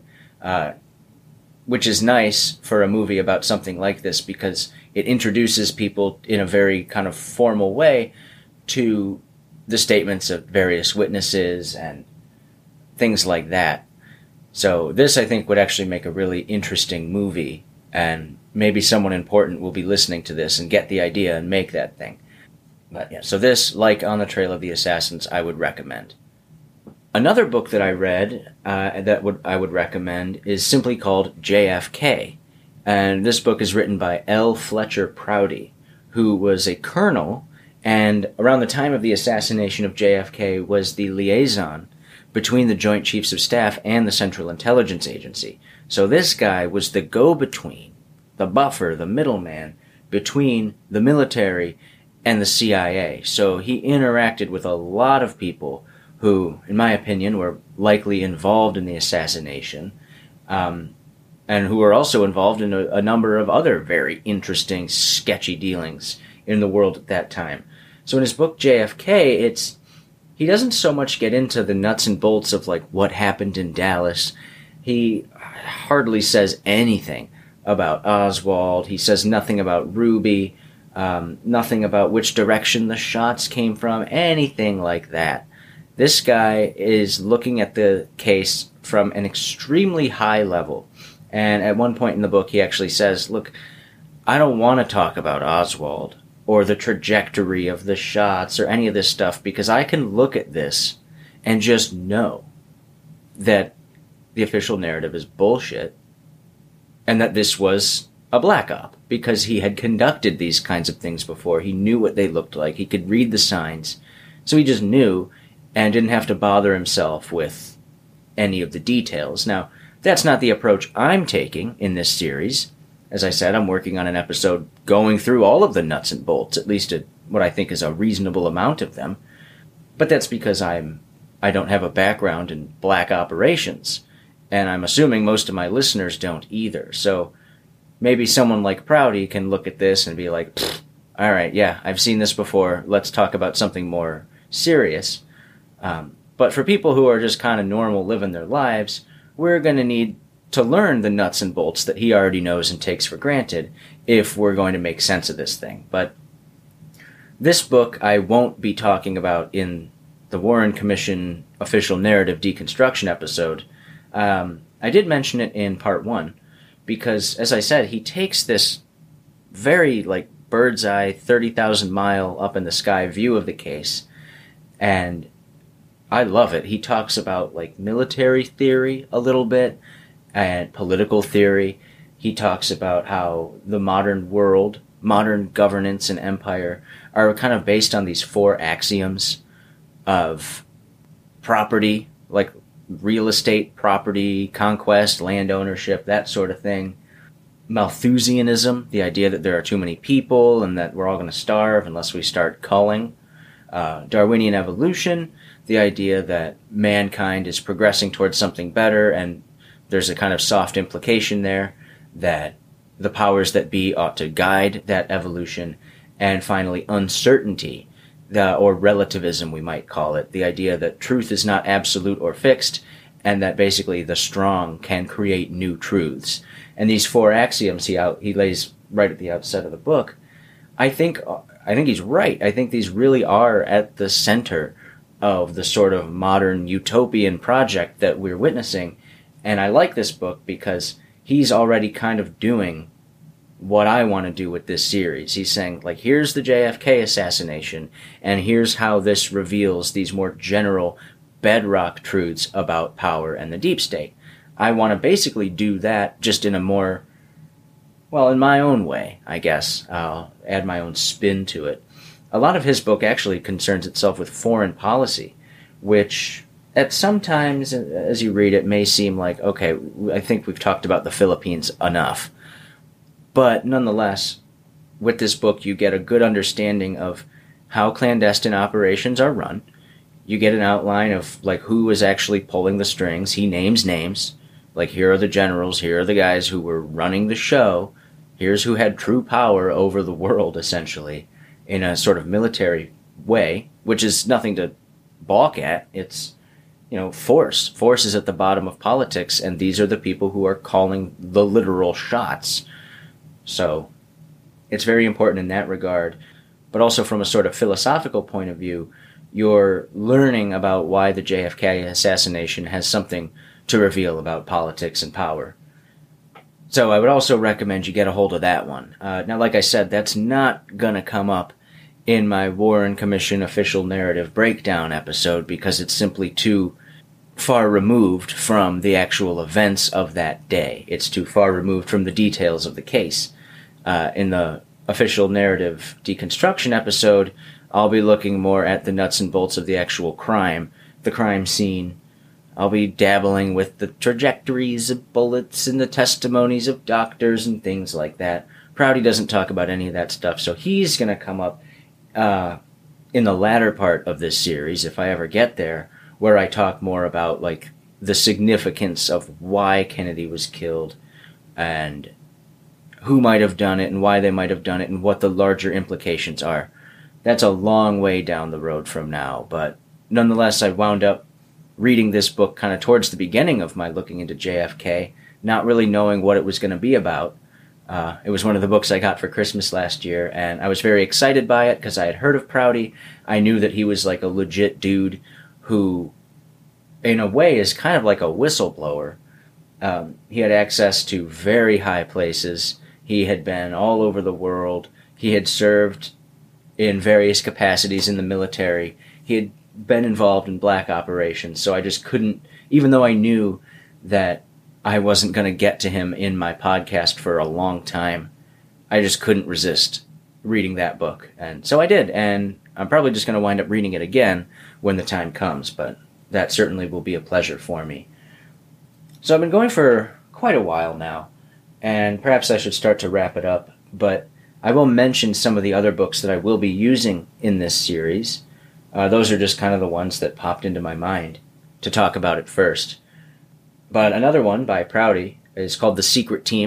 which is nice for a movie about something like this because it introduces people in a very kind of formal way to the statements of various witnesses and things like that. So this, I think, would actually make a really interesting movie, and maybe someone important will be listening to this and get the idea and make that thing. But yeah, so this, like On the Trail of the Assassins, I would recommend. Another book that I read I would recommend is simply called JFK, and this book is written by L. Fletcher Prouty, who was a colonel, and around the time of the assassination of JFK was the liaison between the Joint Chiefs of Staff and the Central Intelligence Agency. So this guy was the go-between, the buffer, the middleman between the military and the CIA. So he interacted with a lot of people who, in my opinion, were likely involved in the assassination, and who were also involved in a number of other very interesting, sketchy dealings in the world at that time. So in his book JFK, he doesn't so much get into the nuts and bolts of like what happened in Dallas. He hardly says anything about Oswald. He says nothing about Ruby, nothing about which direction the shots came from, anything like that. This guy is looking at the case from an extremely high level. And at one point in the book, he actually says, look, I don't want to talk about Oswald or the trajectory of the shots or any of this stuff, because I can look at this and just know that the official narrative is bullshit and that this was a black op, because he had conducted these kinds of things before. He knew what they looked like. He could read the signs. So he just knew and didn't have to bother himself with any of the details. Now, that's not the approach I'm taking in this series. As I said, I'm working on an episode going through all of the nuts and bolts, at least what I think is a reasonable amount of them. But that's because I don't have a background in black operations, and I'm assuming most of my listeners don't either. So maybe someone like Prouty can look at this and be like, "Pfft, all right, yeah, I've seen this before. Let's talk about something more serious. But for people who are just kind of normal, living their lives, we're going to need to learn the nuts and bolts that he already knows and takes for granted if we're going to make sense of this thing. But this book I won't be talking about in the Warren Commission official narrative deconstruction episode. I did mention it in part 1 because, as I said, he takes this very like bird's eye, 30,000 mile up in the sky view of the case, and I love it. He talks about like military theory a little bit and political theory. He talks about how the modern world, modern governance and empire are kind of based on these 4 axioms of property, like real estate, property, conquest, land ownership, that sort of thing. Malthusianism, the idea that there are too many people and that we're all going to starve unless we start culling. Darwinian evolution, the idea that mankind is progressing towards something better, and there's a kind of soft implication there that the powers that be ought to guide that evolution. And finally, uncertainty, or relativism we might call it, the idea that truth is not absolute or fixed, and that basically the strong can create new truths. And these 4 axioms he lays right at the outset of the book, I think he's right. I think these really are at the center of the sort of modern utopian project that we're witnessing. And I like this book because he's already kind of doing what I want to do with this series. He's saying, like, here's the JFK assassination, and here's how this reveals these more general bedrock truths about power and the deep state. I want to basically do that just in a more, well, in my own way, I guess. I'll add my own spin to it. A lot of his book actually concerns itself with foreign policy, which at sometimes, as you read it, may seem like, okay, I think we've talked about the Philippines enough. But nonetheless, with this book, you get a good understanding of how clandestine operations are run. You get an outline of like who is actually pulling the strings. He names names. Like, here are the generals, here are the guys who were running the show. Here's who had true power over the world, essentially, in a sort of military way, which is nothing to balk at. It's, force. Force is at the bottom of politics, and these are the people who are calling the literal shots. So it's very important in that regard. But also from a sort of philosophical point of view, you're learning about why the JFK assassination has something to reveal about politics and power. So I would also recommend you get a hold of that one. Now, like I said, that's not going to come up in my Warren Commission official narrative breakdown episode because it's simply too far removed from the actual events of that day. It's too far removed from the details of the case. In the official narrative deconstruction episode, I'll be looking more at the nuts and bolts of the actual crime, the crime scene. I'll be dabbling with the trajectories of bullets and the testimonies of doctors and things like that. Prouty doesn't talk about any of that stuff, so he's going to come up in the latter part of this series, if I ever get there, where I talk more about like the significance of why Kennedy was killed and who might have done it and why they might have done it and what the larger implications are. That's a long way down the road from now, but nonetheless, I wound up reading this book kind of towards the beginning of my looking into JFK, not really knowing what it was going to be about. It was one of the books I got for Christmas last year, and I was very excited by it because I had heard of Prouty. I knew that he was like a legit dude who, in a way, is kind of like a whistleblower. He had access to very high places. He had been all over the world. He had served in various capacities in the military. He had been involved in black operations, so I just couldn't, even though I knew that I wasn't going to get to him in my podcast for a long time, I just couldn't resist reading that book. And so I did, and I'm probably just going to wind up reading it again when the time comes, but that certainly will be a pleasure for me. So I've been going for quite a while now, and perhaps I should start to wrap it up, but I will mention some of the other books that I will be using in this series. Those are just kind of the ones that popped into my mind to talk about at first. But another one by Prouty is called The Secret Team.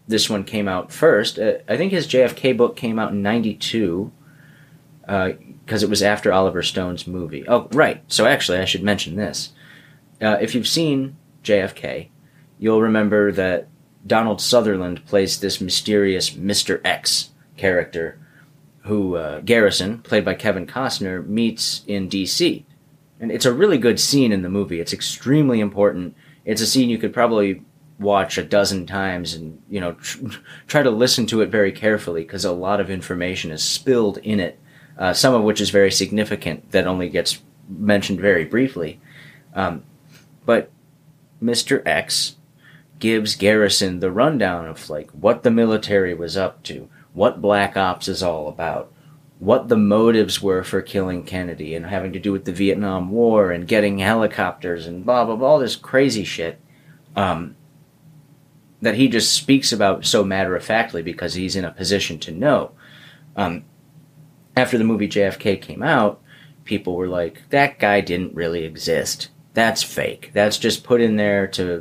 this one came out first. I think his JFK book came out in 92, because it was after Oliver Stone's movie. Oh, right. So actually, I should mention this. If you've seen JFK, you'll remember that Donald Sutherland plays this mysterious Mr. X character who Garrison, played by Kevin Costner, meets in D.C. And it's a really good scene in the movie. It's extremely important. It's a scene you could probably watch a dozen times and, try to listen to it very carefully, because a lot of information is spilled in it, some of which is very significant that only gets mentioned very briefly. But Mr. X gives Garrison the rundown of what the military was up to, what Black Ops is all about, what the motives were for killing Kennedy and having to do with the Vietnam War and getting helicopters and blah, blah, blah, all this crazy shit that he just speaks about so matter-of-factly because he's in a position to know. After the movie JFK came out, people were like, that guy didn't really exist. That's fake. That's just put in there to,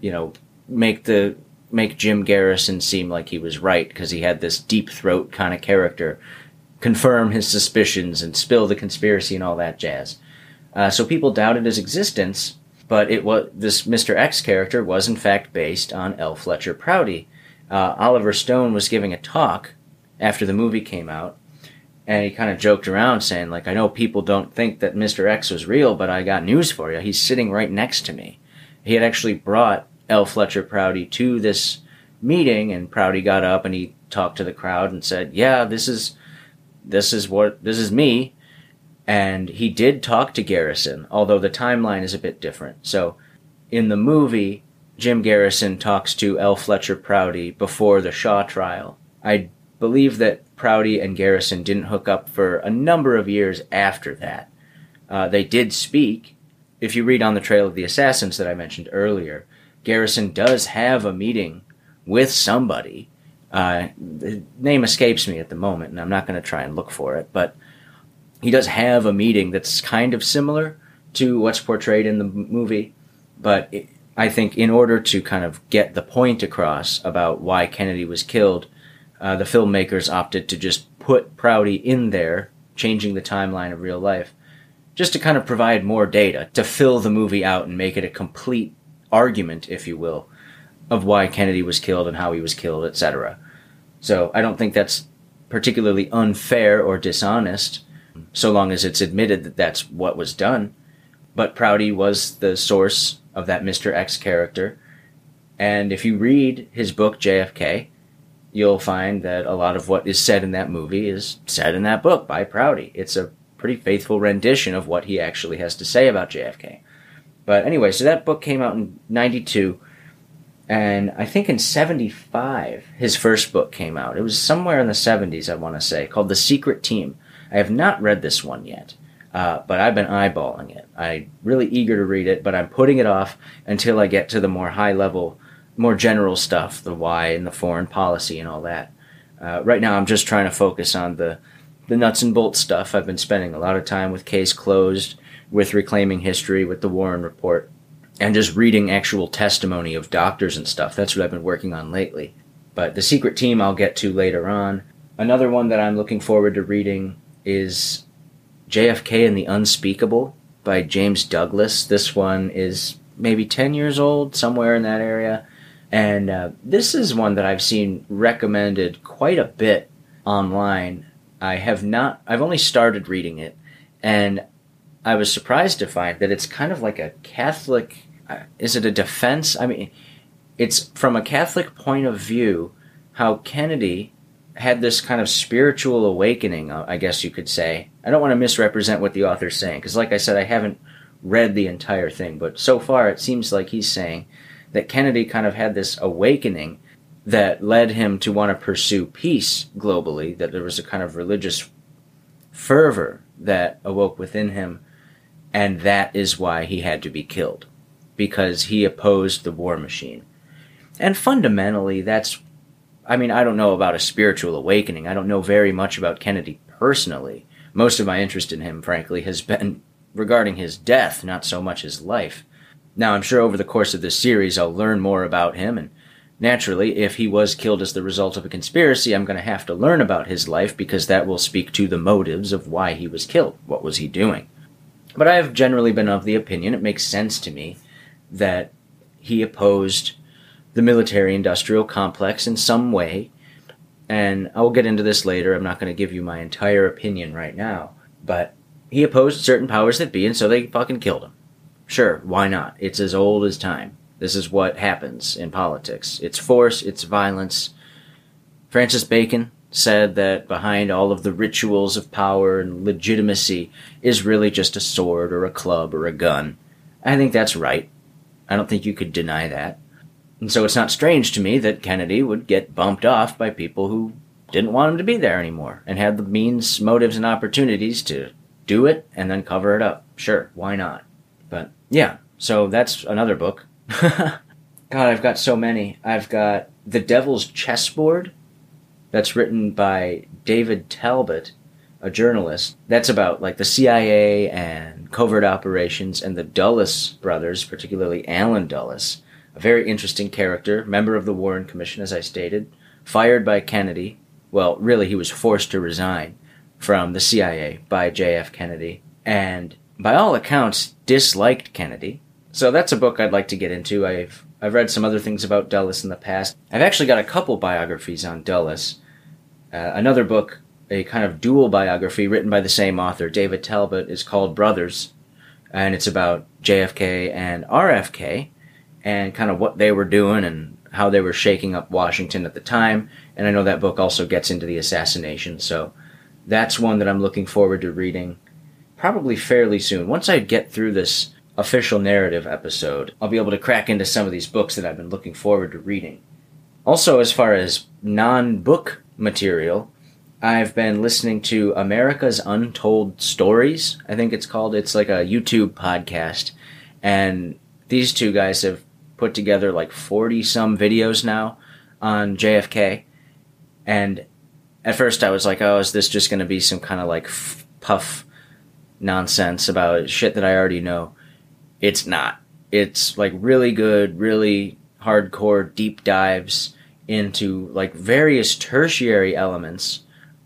make Jim Garrison seem like he was right because he had this deep throat kind of character, confirm his suspicions and spill the conspiracy and all that jazz. So people doubted his existence, but this Mr. X character was in fact based on L. Fletcher Prouty. Oliver Stone was giving a talk after the movie came out, and he kind of joked around saying, I know people don't think that Mr. X was real, but I got news for you. He's sitting right next to me. He had actually brought L. Fletcher Prouty to this meeting, and Prouty got up and he talked to the crowd and said, yeah, this is me. And he did talk to Garrison, although the timeline is a bit different. So in the movie, Jim Garrison talks to L. Fletcher Prouty before the Shaw trial. I believe that Prouty and Garrison didn't hook up for a number of years after that. They did speak. If you read On the Trail of the Assassins that I mentioned earlier, Garrison does have a meeting with somebody. The name escapes me at the moment, and I'm not going to try and look for it, but he does have a meeting that's kind of similar to what's portrayed in the movie, but I think in order to kind of get the point across about why Kennedy was killed, the filmmakers opted to just put Prouty in there, changing the timeline of real life, just to kind of provide more data, to fill the movie out and make it a complete argument, if you will, of why Kennedy was killed and how he was killed, etc. So I don't think that's particularly unfair or dishonest, so long as it's admitted that that's what was done. But Prouty was the source of that Mr. X character, and if you read his book, JFK, you'll find that a lot of what is said in that movie is said in that book by Prouty. It's a pretty faithful rendition of what he actually has to say about JFK. But anyway, so that book came out in 92, and I think in 75, his first book came out. It was somewhere in the 70s, I want to say, called The Secret Team. I have not read this one yet, but I've been eyeballing it. I'm really eager to read it, but I'm putting it off until I get to the more high-level, more general stuff, the why and the foreign policy and all that. Right now, I'm just trying to focus on the nuts and bolts stuff. I've been spending a lot of time with Case Closed, with Reclaiming History, with the Warren Report, and just reading actual testimony of doctors and stuff. That's what I've been working on lately. But The Secret Team I'll get to later on. Another one that I'm looking forward to reading is JFK and the Unspeakable by James Douglas. This one is maybe 10 years old, somewhere in that area. And this is one that I've seen recommended quite a bit online. I've only started reading it, and I was surprised to find that it's kind of like a Catholic, is it a defense? I mean, it's from a Catholic point of view, how Kennedy had this kind of spiritual awakening, I guess you could say. I don't want to misrepresent what the author's saying, because like I said, I haven't read the entire thing, but so far it seems like he's saying that Kennedy kind of had this awakening that led him to want to pursue peace globally, that there was a kind of religious fervor that awoke within him, and that is why he had to be killed, because he opposed the war machine. And fundamentally, I don't know about a spiritual awakening. I don't know very much about Kennedy personally. Most of my interest in him, frankly, has been regarding his death, not so much his life. Now, I'm sure over the course of this series I'll learn more about him and Naturally, if he was killed as the result of a conspiracy, I'm going to have to learn about his life because that will speak to the motives of why he was killed. What was he doing? But I have generally been of the opinion, it makes sense to me, that he opposed the military-industrial complex in some way. And I will get into this later. I'm not going to give you my entire opinion right now. But he opposed certain powers that be, and so they fucking killed him. Sure, why not? It's as old as time. This is what happens in politics. It's force, it's violence. Francis Bacon said that behind all of the rituals of power and legitimacy is really just a sword or a club or a gun. I think that's right. I don't think you could deny that. And so it's not strange to me that Kennedy would get bumped off by people who didn't want him to be there anymore and had the means, motives, and opportunities to do it and then cover it up. Sure, why not? But yeah, so that's another book. God, I've got so many. I've got The Devil's Chessboard. That's written by David Talbot, a journalist. That's about like the CIA and covert operations and the Dulles brothers, particularly Alan Dulles. A very interesting character, member of the Warren Commission, as I stated, fired by Kennedy. Well, really, he was forced to resign from the CIA by J.F. Kennedy, and by all accounts, disliked Kennedy. So that's a book I'd like to get into. I've read some other things about Dulles in the past. I've actually got a couple biographies on Dulles. Another book, a kind of dual biography written by the same author, David Talbot, is called Brothers, and it's about JFK and RFK, and kind of what they were doing and how they were shaking up Washington at the time. And I know that book also gets into the assassination, so that's one that I'm looking forward to reading probably fairly soon. Once I get through this official narrative episode, I'll be able to crack into some of these books that I've been looking forward to reading. Also, as far as non-book material, I've been listening to America's Untold Stories, I think it's called. It's like a YouTube podcast, and these two guys have put together like 40-some videos now on JFK, and at first I was like, oh, is this just going to be some kind of like puff nonsense about shit that I already know? It's not. It's like really good, really hardcore deep dives into like various tertiary elements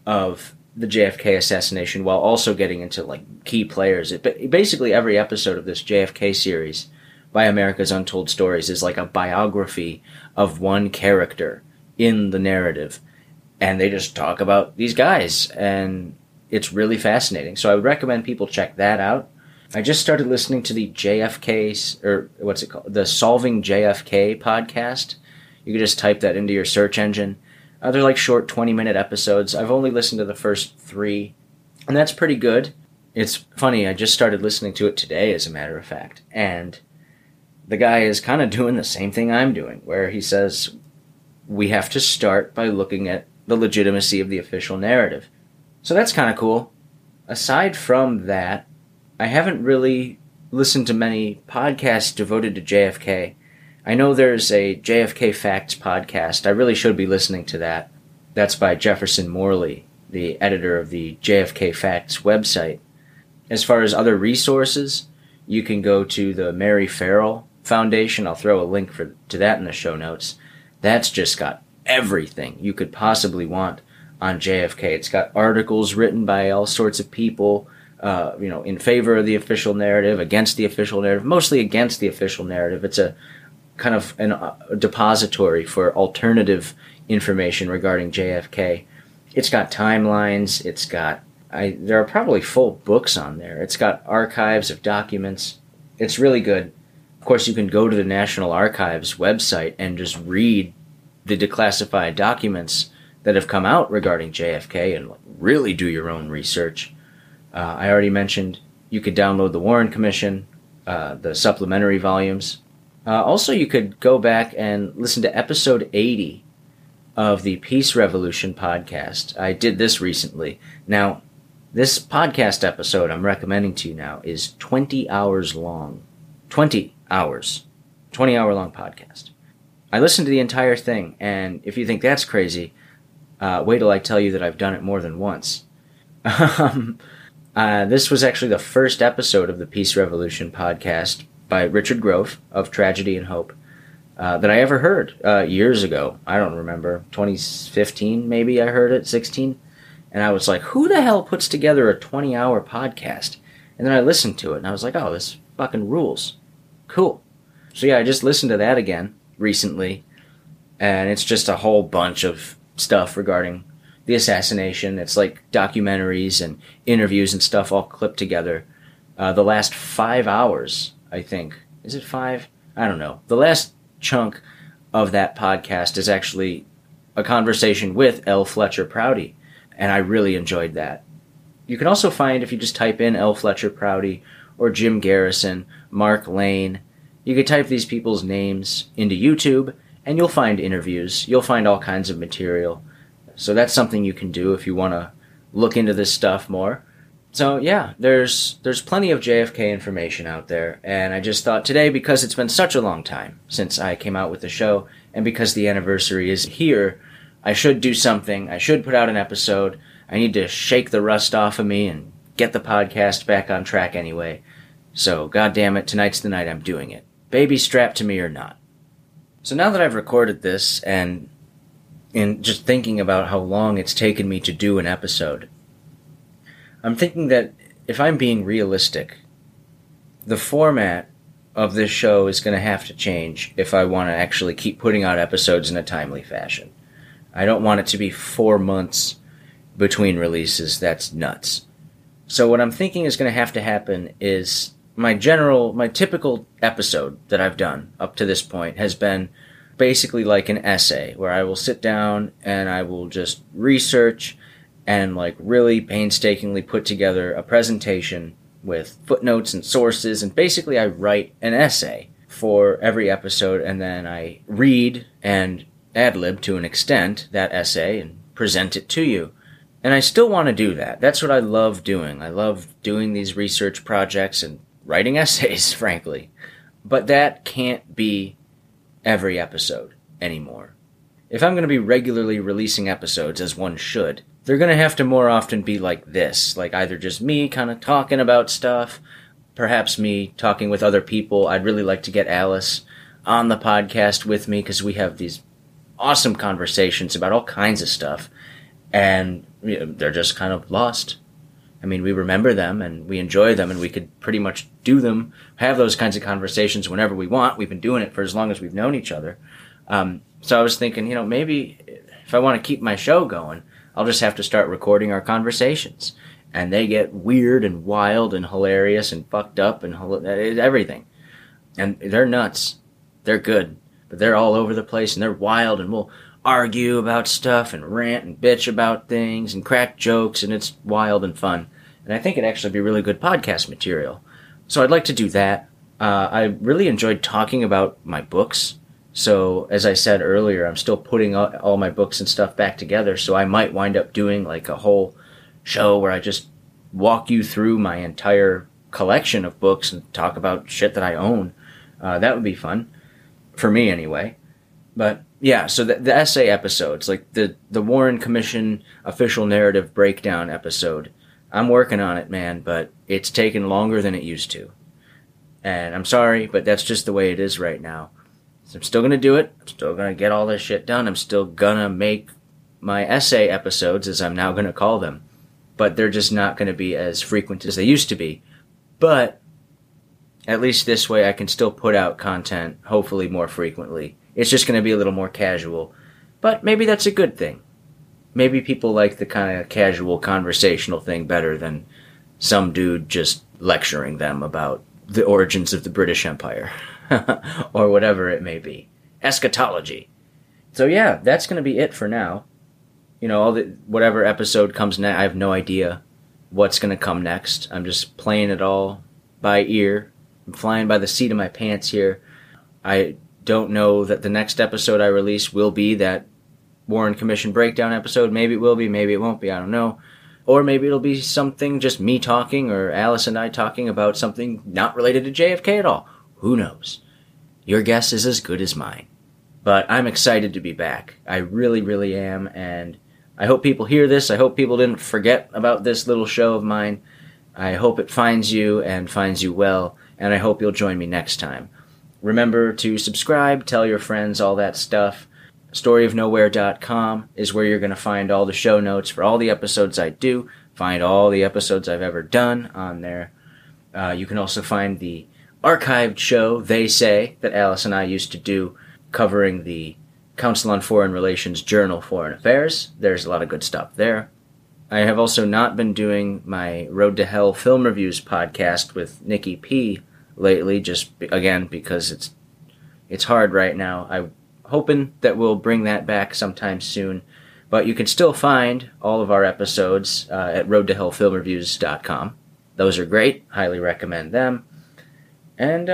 of the JFK assassination while also getting into like key players. Basically every episode of this JFK series by America's Untold Stories is like a biography of one character in the narrative. And they just talk about these guys, and it's really fascinating. So I would recommend people check that out. I just started listening to the JFK, or what's it called? The Solving JFK podcast. You can just type that into your search engine. They're like short 20-minute episodes. I've only listened to the first 3, and that's pretty good. It's funny, I just started listening to it today, as a matter of fact. And the guy is kind of doing the same thing I'm doing, where he says we have to start by looking at the legitimacy of the official narrative. So that's kind of cool. Aside from that, I haven't really listened to many podcasts devoted to JFK. I know there's a JFK Facts podcast. I really should be listening to that. That's by Jefferson Morley, the editor of the JFK Facts website. As far as other resources, you can go to the Mary Farrell Foundation. I'll throw a link to that in the show notes. That's just got everything you could possibly want on JFK. It's got articles written by all sorts of people, in favor of the official narrative, against the official narrative, mostly against the official narrative. It's a kind of a depository for alternative information regarding JFK. It's got timelines. It's got, there are probably full books on there. It's got archives of documents. It's really good. Of course, you can go to the National Archives website and just read the declassified documents that have come out regarding JFK and really do your own research. I already mentioned you could download the Warren Commission, the supplementary volumes. Also, you could go back and listen to episode 80 of the Peace Revolution podcast. I did this recently. Now, this podcast episode I'm recommending to you now is 20 hours long. 20 hours. 20-hour-long podcast. I listened to the entire thing, and if you think that's crazy, wait till I tell you that I've done it more than once. This was actually the first episode of the Peace Revolution podcast by Richard Grove of Tragedy and Hope. that I ever heard years ago. I don't remember, 2015 maybe I heard it, 16. And I was like, who the hell puts together a 20-hour podcast? And then I listened to it, and I was like, oh, this fucking rules. Cool. So yeah, I just listened to that again recently, and it's just a whole bunch of stuff regarding the assassination. It's like documentaries and interviews and stuff all clipped together. The last 5 hours, I think. Is it 5? I don't know. The last chunk of that podcast is actually a conversation with L. Fletcher Prouty, and I really enjoyed that. You can also find, if you just type in L. Fletcher Prouty or Jim Garrison, Mark Lane, you could type these people's names into YouTube, and you'll find interviews. You'll find all kinds of material. So that's something you can do if you want to look into this stuff more. So yeah, there's plenty of JFK information out there, and I just thought today, because it's been such a long time since I came out with the show, and because the anniversary is here, I should do something. I should put out an episode. I need to shake the rust off of me and get the podcast back on track anyway. So, goddammit, tonight's the night I'm doing it. Baby strapped to me or not. So now that I've recorded this, and in just thinking about how long it's taken me to do an episode, I'm thinking that if I'm being realistic, the format of this show is going to have to change if I want to actually keep putting out episodes in a timely fashion. I don't want it to be 4 months between releases. That's nuts. So what I'm thinking is going to have to happen is my typical episode that I've done up to this point has been basically like an essay where I will sit down and I will just research and like really painstakingly put together a presentation with footnotes and sources, and basically I write an essay for every episode, and then I read and ad-lib to an extent that essay and present it to you. And I still want to do that. That's what I love doing. I love doing these research projects and writing essays, frankly. But that can't be every episode anymore. If I'm going to be regularly releasing episodes, as one should, they're going to have to more often be like this, like either just me kind of talking about stuff, perhaps me talking with other people. I'd really like to get Alice on the podcast with me, because we have these awesome conversations about all kinds of stuff, and they're just kind of lost. I mean, we remember them, and we enjoy them, and we could pretty much have those kinds of conversations whenever we want. We've been doing it for as long as we've known each other. So I was thinking, maybe if I want to keep my show going, I'll just have to start recording our conversations. And they get weird and wild and hilarious and fucked up and everything. And they're nuts. They're good. But they're all over the place, and they're wild, and we'll argue about stuff and rant and bitch about things and crack jokes, and it's wild and fun. And I think it'd actually be really good podcast material. So I'd like to do that. I really enjoyed talking about my books. So, as I said earlier, I'm still putting all my books and stuff back together, so I might wind up doing like a whole show where I just walk you through my entire collection of books and talk about shit that I own. That would be fun. For me, anyway. But, yeah, so the essay episodes, like the Warren Commission official narrative breakdown episode, I'm working on it, man, but it's taken longer than it used to. And I'm sorry, but that's just the way it is right now. So I'm still going to do it. I'm still going to get all this shit done. I'm still going to make my essay episodes, as I'm now going to call them. But they're just not going to be as frequent as they used to be. But at least this way I can still put out content, hopefully more frequently. It's just going to be a little more casual. But maybe that's a good thing. Maybe people like the kind of casual conversational thing better than some dude just lecturing them about the origins of the British Empire. Or whatever it may be. Eschatology. So yeah, that's going to be it for now. Whatever episode comes next, I have no idea what's going to come next. I'm just playing it all by ear. I'm flying by the seat of my pants here. I don't know that the next episode I release will be that Warren Commission breakdown episode. Maybe it will be, maybe it won't be, I don't know. Or maybe it'll be something just me talking, or Alice and I talking about something not related to JFK at all. Who knows? Your guess is as good as mine. But I'm excited to be back. I really, really am, and I hope people hear this. I hope people didn't forget about this little show of mine. I hope it finds you and finds you well, and I hope you'll join me next time, remember to subscribe, tell your friends, all that stuff. Storyofnowhere.com is where you're going to find all the show notes for all the episodes I do, find all the episodes I've ever done on there. You can also find the archived show, They Say, that Alice and I used to do, covering the Council on Foreign Relations Journal Foreign Affairs. There's a lot of good stuff there. I have also not been doing my Road to Hell film reviews podcast with Nikki P lately, just again because it's hard right now. I'm hoping that we'll bring that back sometime soon, but you can still find all of our episodes at roadtohellfilmreviews.com. Those are great. Highly recommend them. And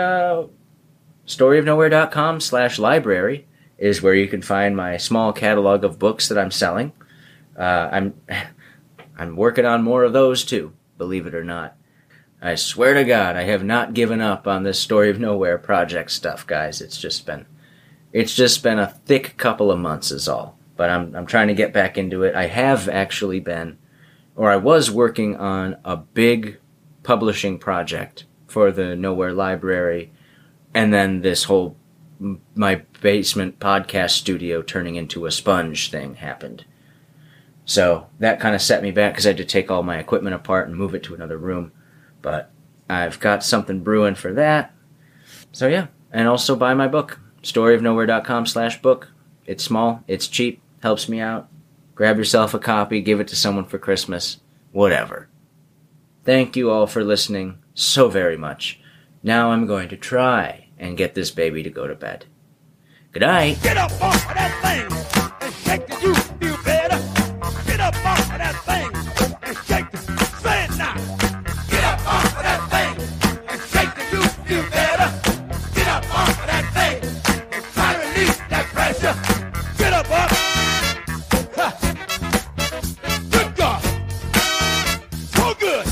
storyofnowhere.com/library is where you can find my small catalog of books that I'm selling. I'm working on more of those too, believe it or not. I swear to God, I have not given up on this Story of Nowhere project stuff, guys. It's just been a thick couple of months is all. But I'm trying to get back into it. I have actually been, or I was working on a big publishing project for the Nowhere Library, and then this whole my basement podcast studio turning into a sponge thing happened. So that kind of set me back because I had to take all my equipment apart and move it to another room. But I've got something brewing for that. So yeah, and also buy my book, storyofnowhere.com/book. It's small, it's cheap, helps me out. Grab yourself a copy, give it to someone for Christmas, whatever. Thank you all for listening so very much. Now I'm going to try and get this baby to go to bed. Good night. Get up off of that thing and shake the you feel better. Get up off of that thing and shake the say it now. Get up off of that thing and shake the you feel better. Get up off of that thing and try to release that pressure. Get up off. Ha. Good God. So good.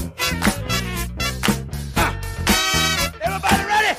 Ha. Everybody ready?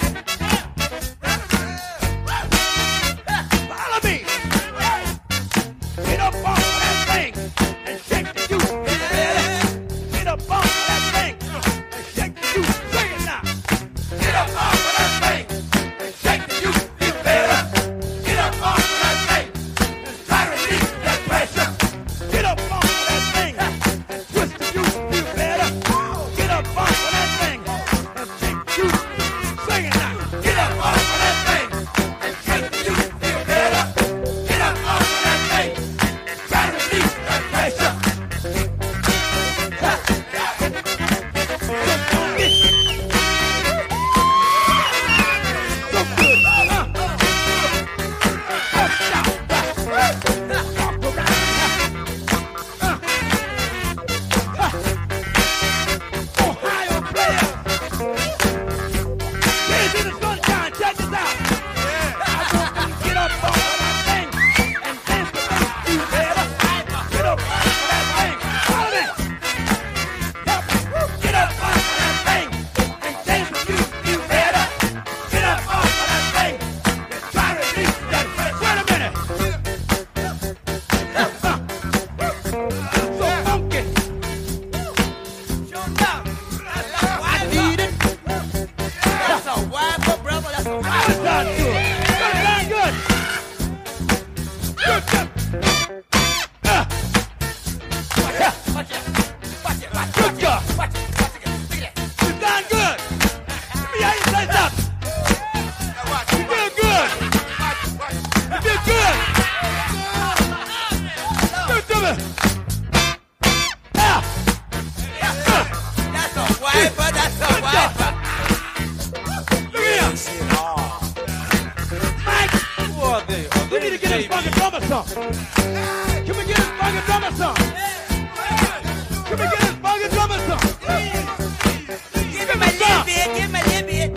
Follow me. Get up off of that thing and shake the you feel better. Get up off of that thing and shake the you. Sing it now. Get up off of that thing and shake the you feel better. Get up off of that thing and try to release that pressure. Get up off of that thing and twist the you feel better. Get up off of that thing and shake the you. Sing it now. Get up off of that thing and shake the you feel better. Get up off of that thing and try to release that pressure. So good. Ohio players. Here's in the sunshine. Check this out. I want you to get up off of that thing and dance the best you better. Get up off of that thing. Follow me. Get up off of that thing and dance the you better. Get up off of that thing and try to release that pressure. Wait a minute. So funky. I need it. That's a wiper, brother. That's a wiper. That sounds good. That sounds good. Good, good. Good God. You sound good. Let me hear you say something. You feel good. You feel good. Good to me. Yeah. That's a wiper, that's a wiper. Look at him. Mike, we need to get this fucking drummer some. Can we get this fucking drummer some? Can we get this fucking drummer some? Give him a little bit, give him a little bit.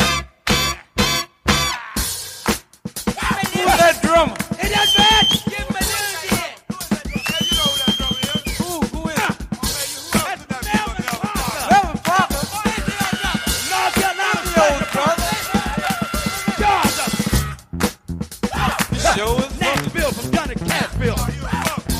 Who's that drummer? Is that bad? Give him a little bit. Who is it? That's Melvin Parker. Reverend Parker. North Carolina brother. Georgia. Show us. Nashville from Johnny Cashville.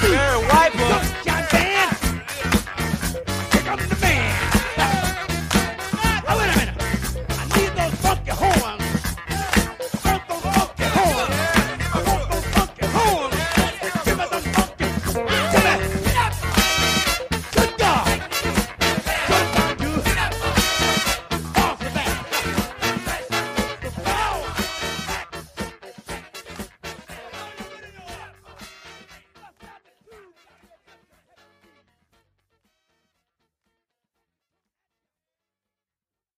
Yeah.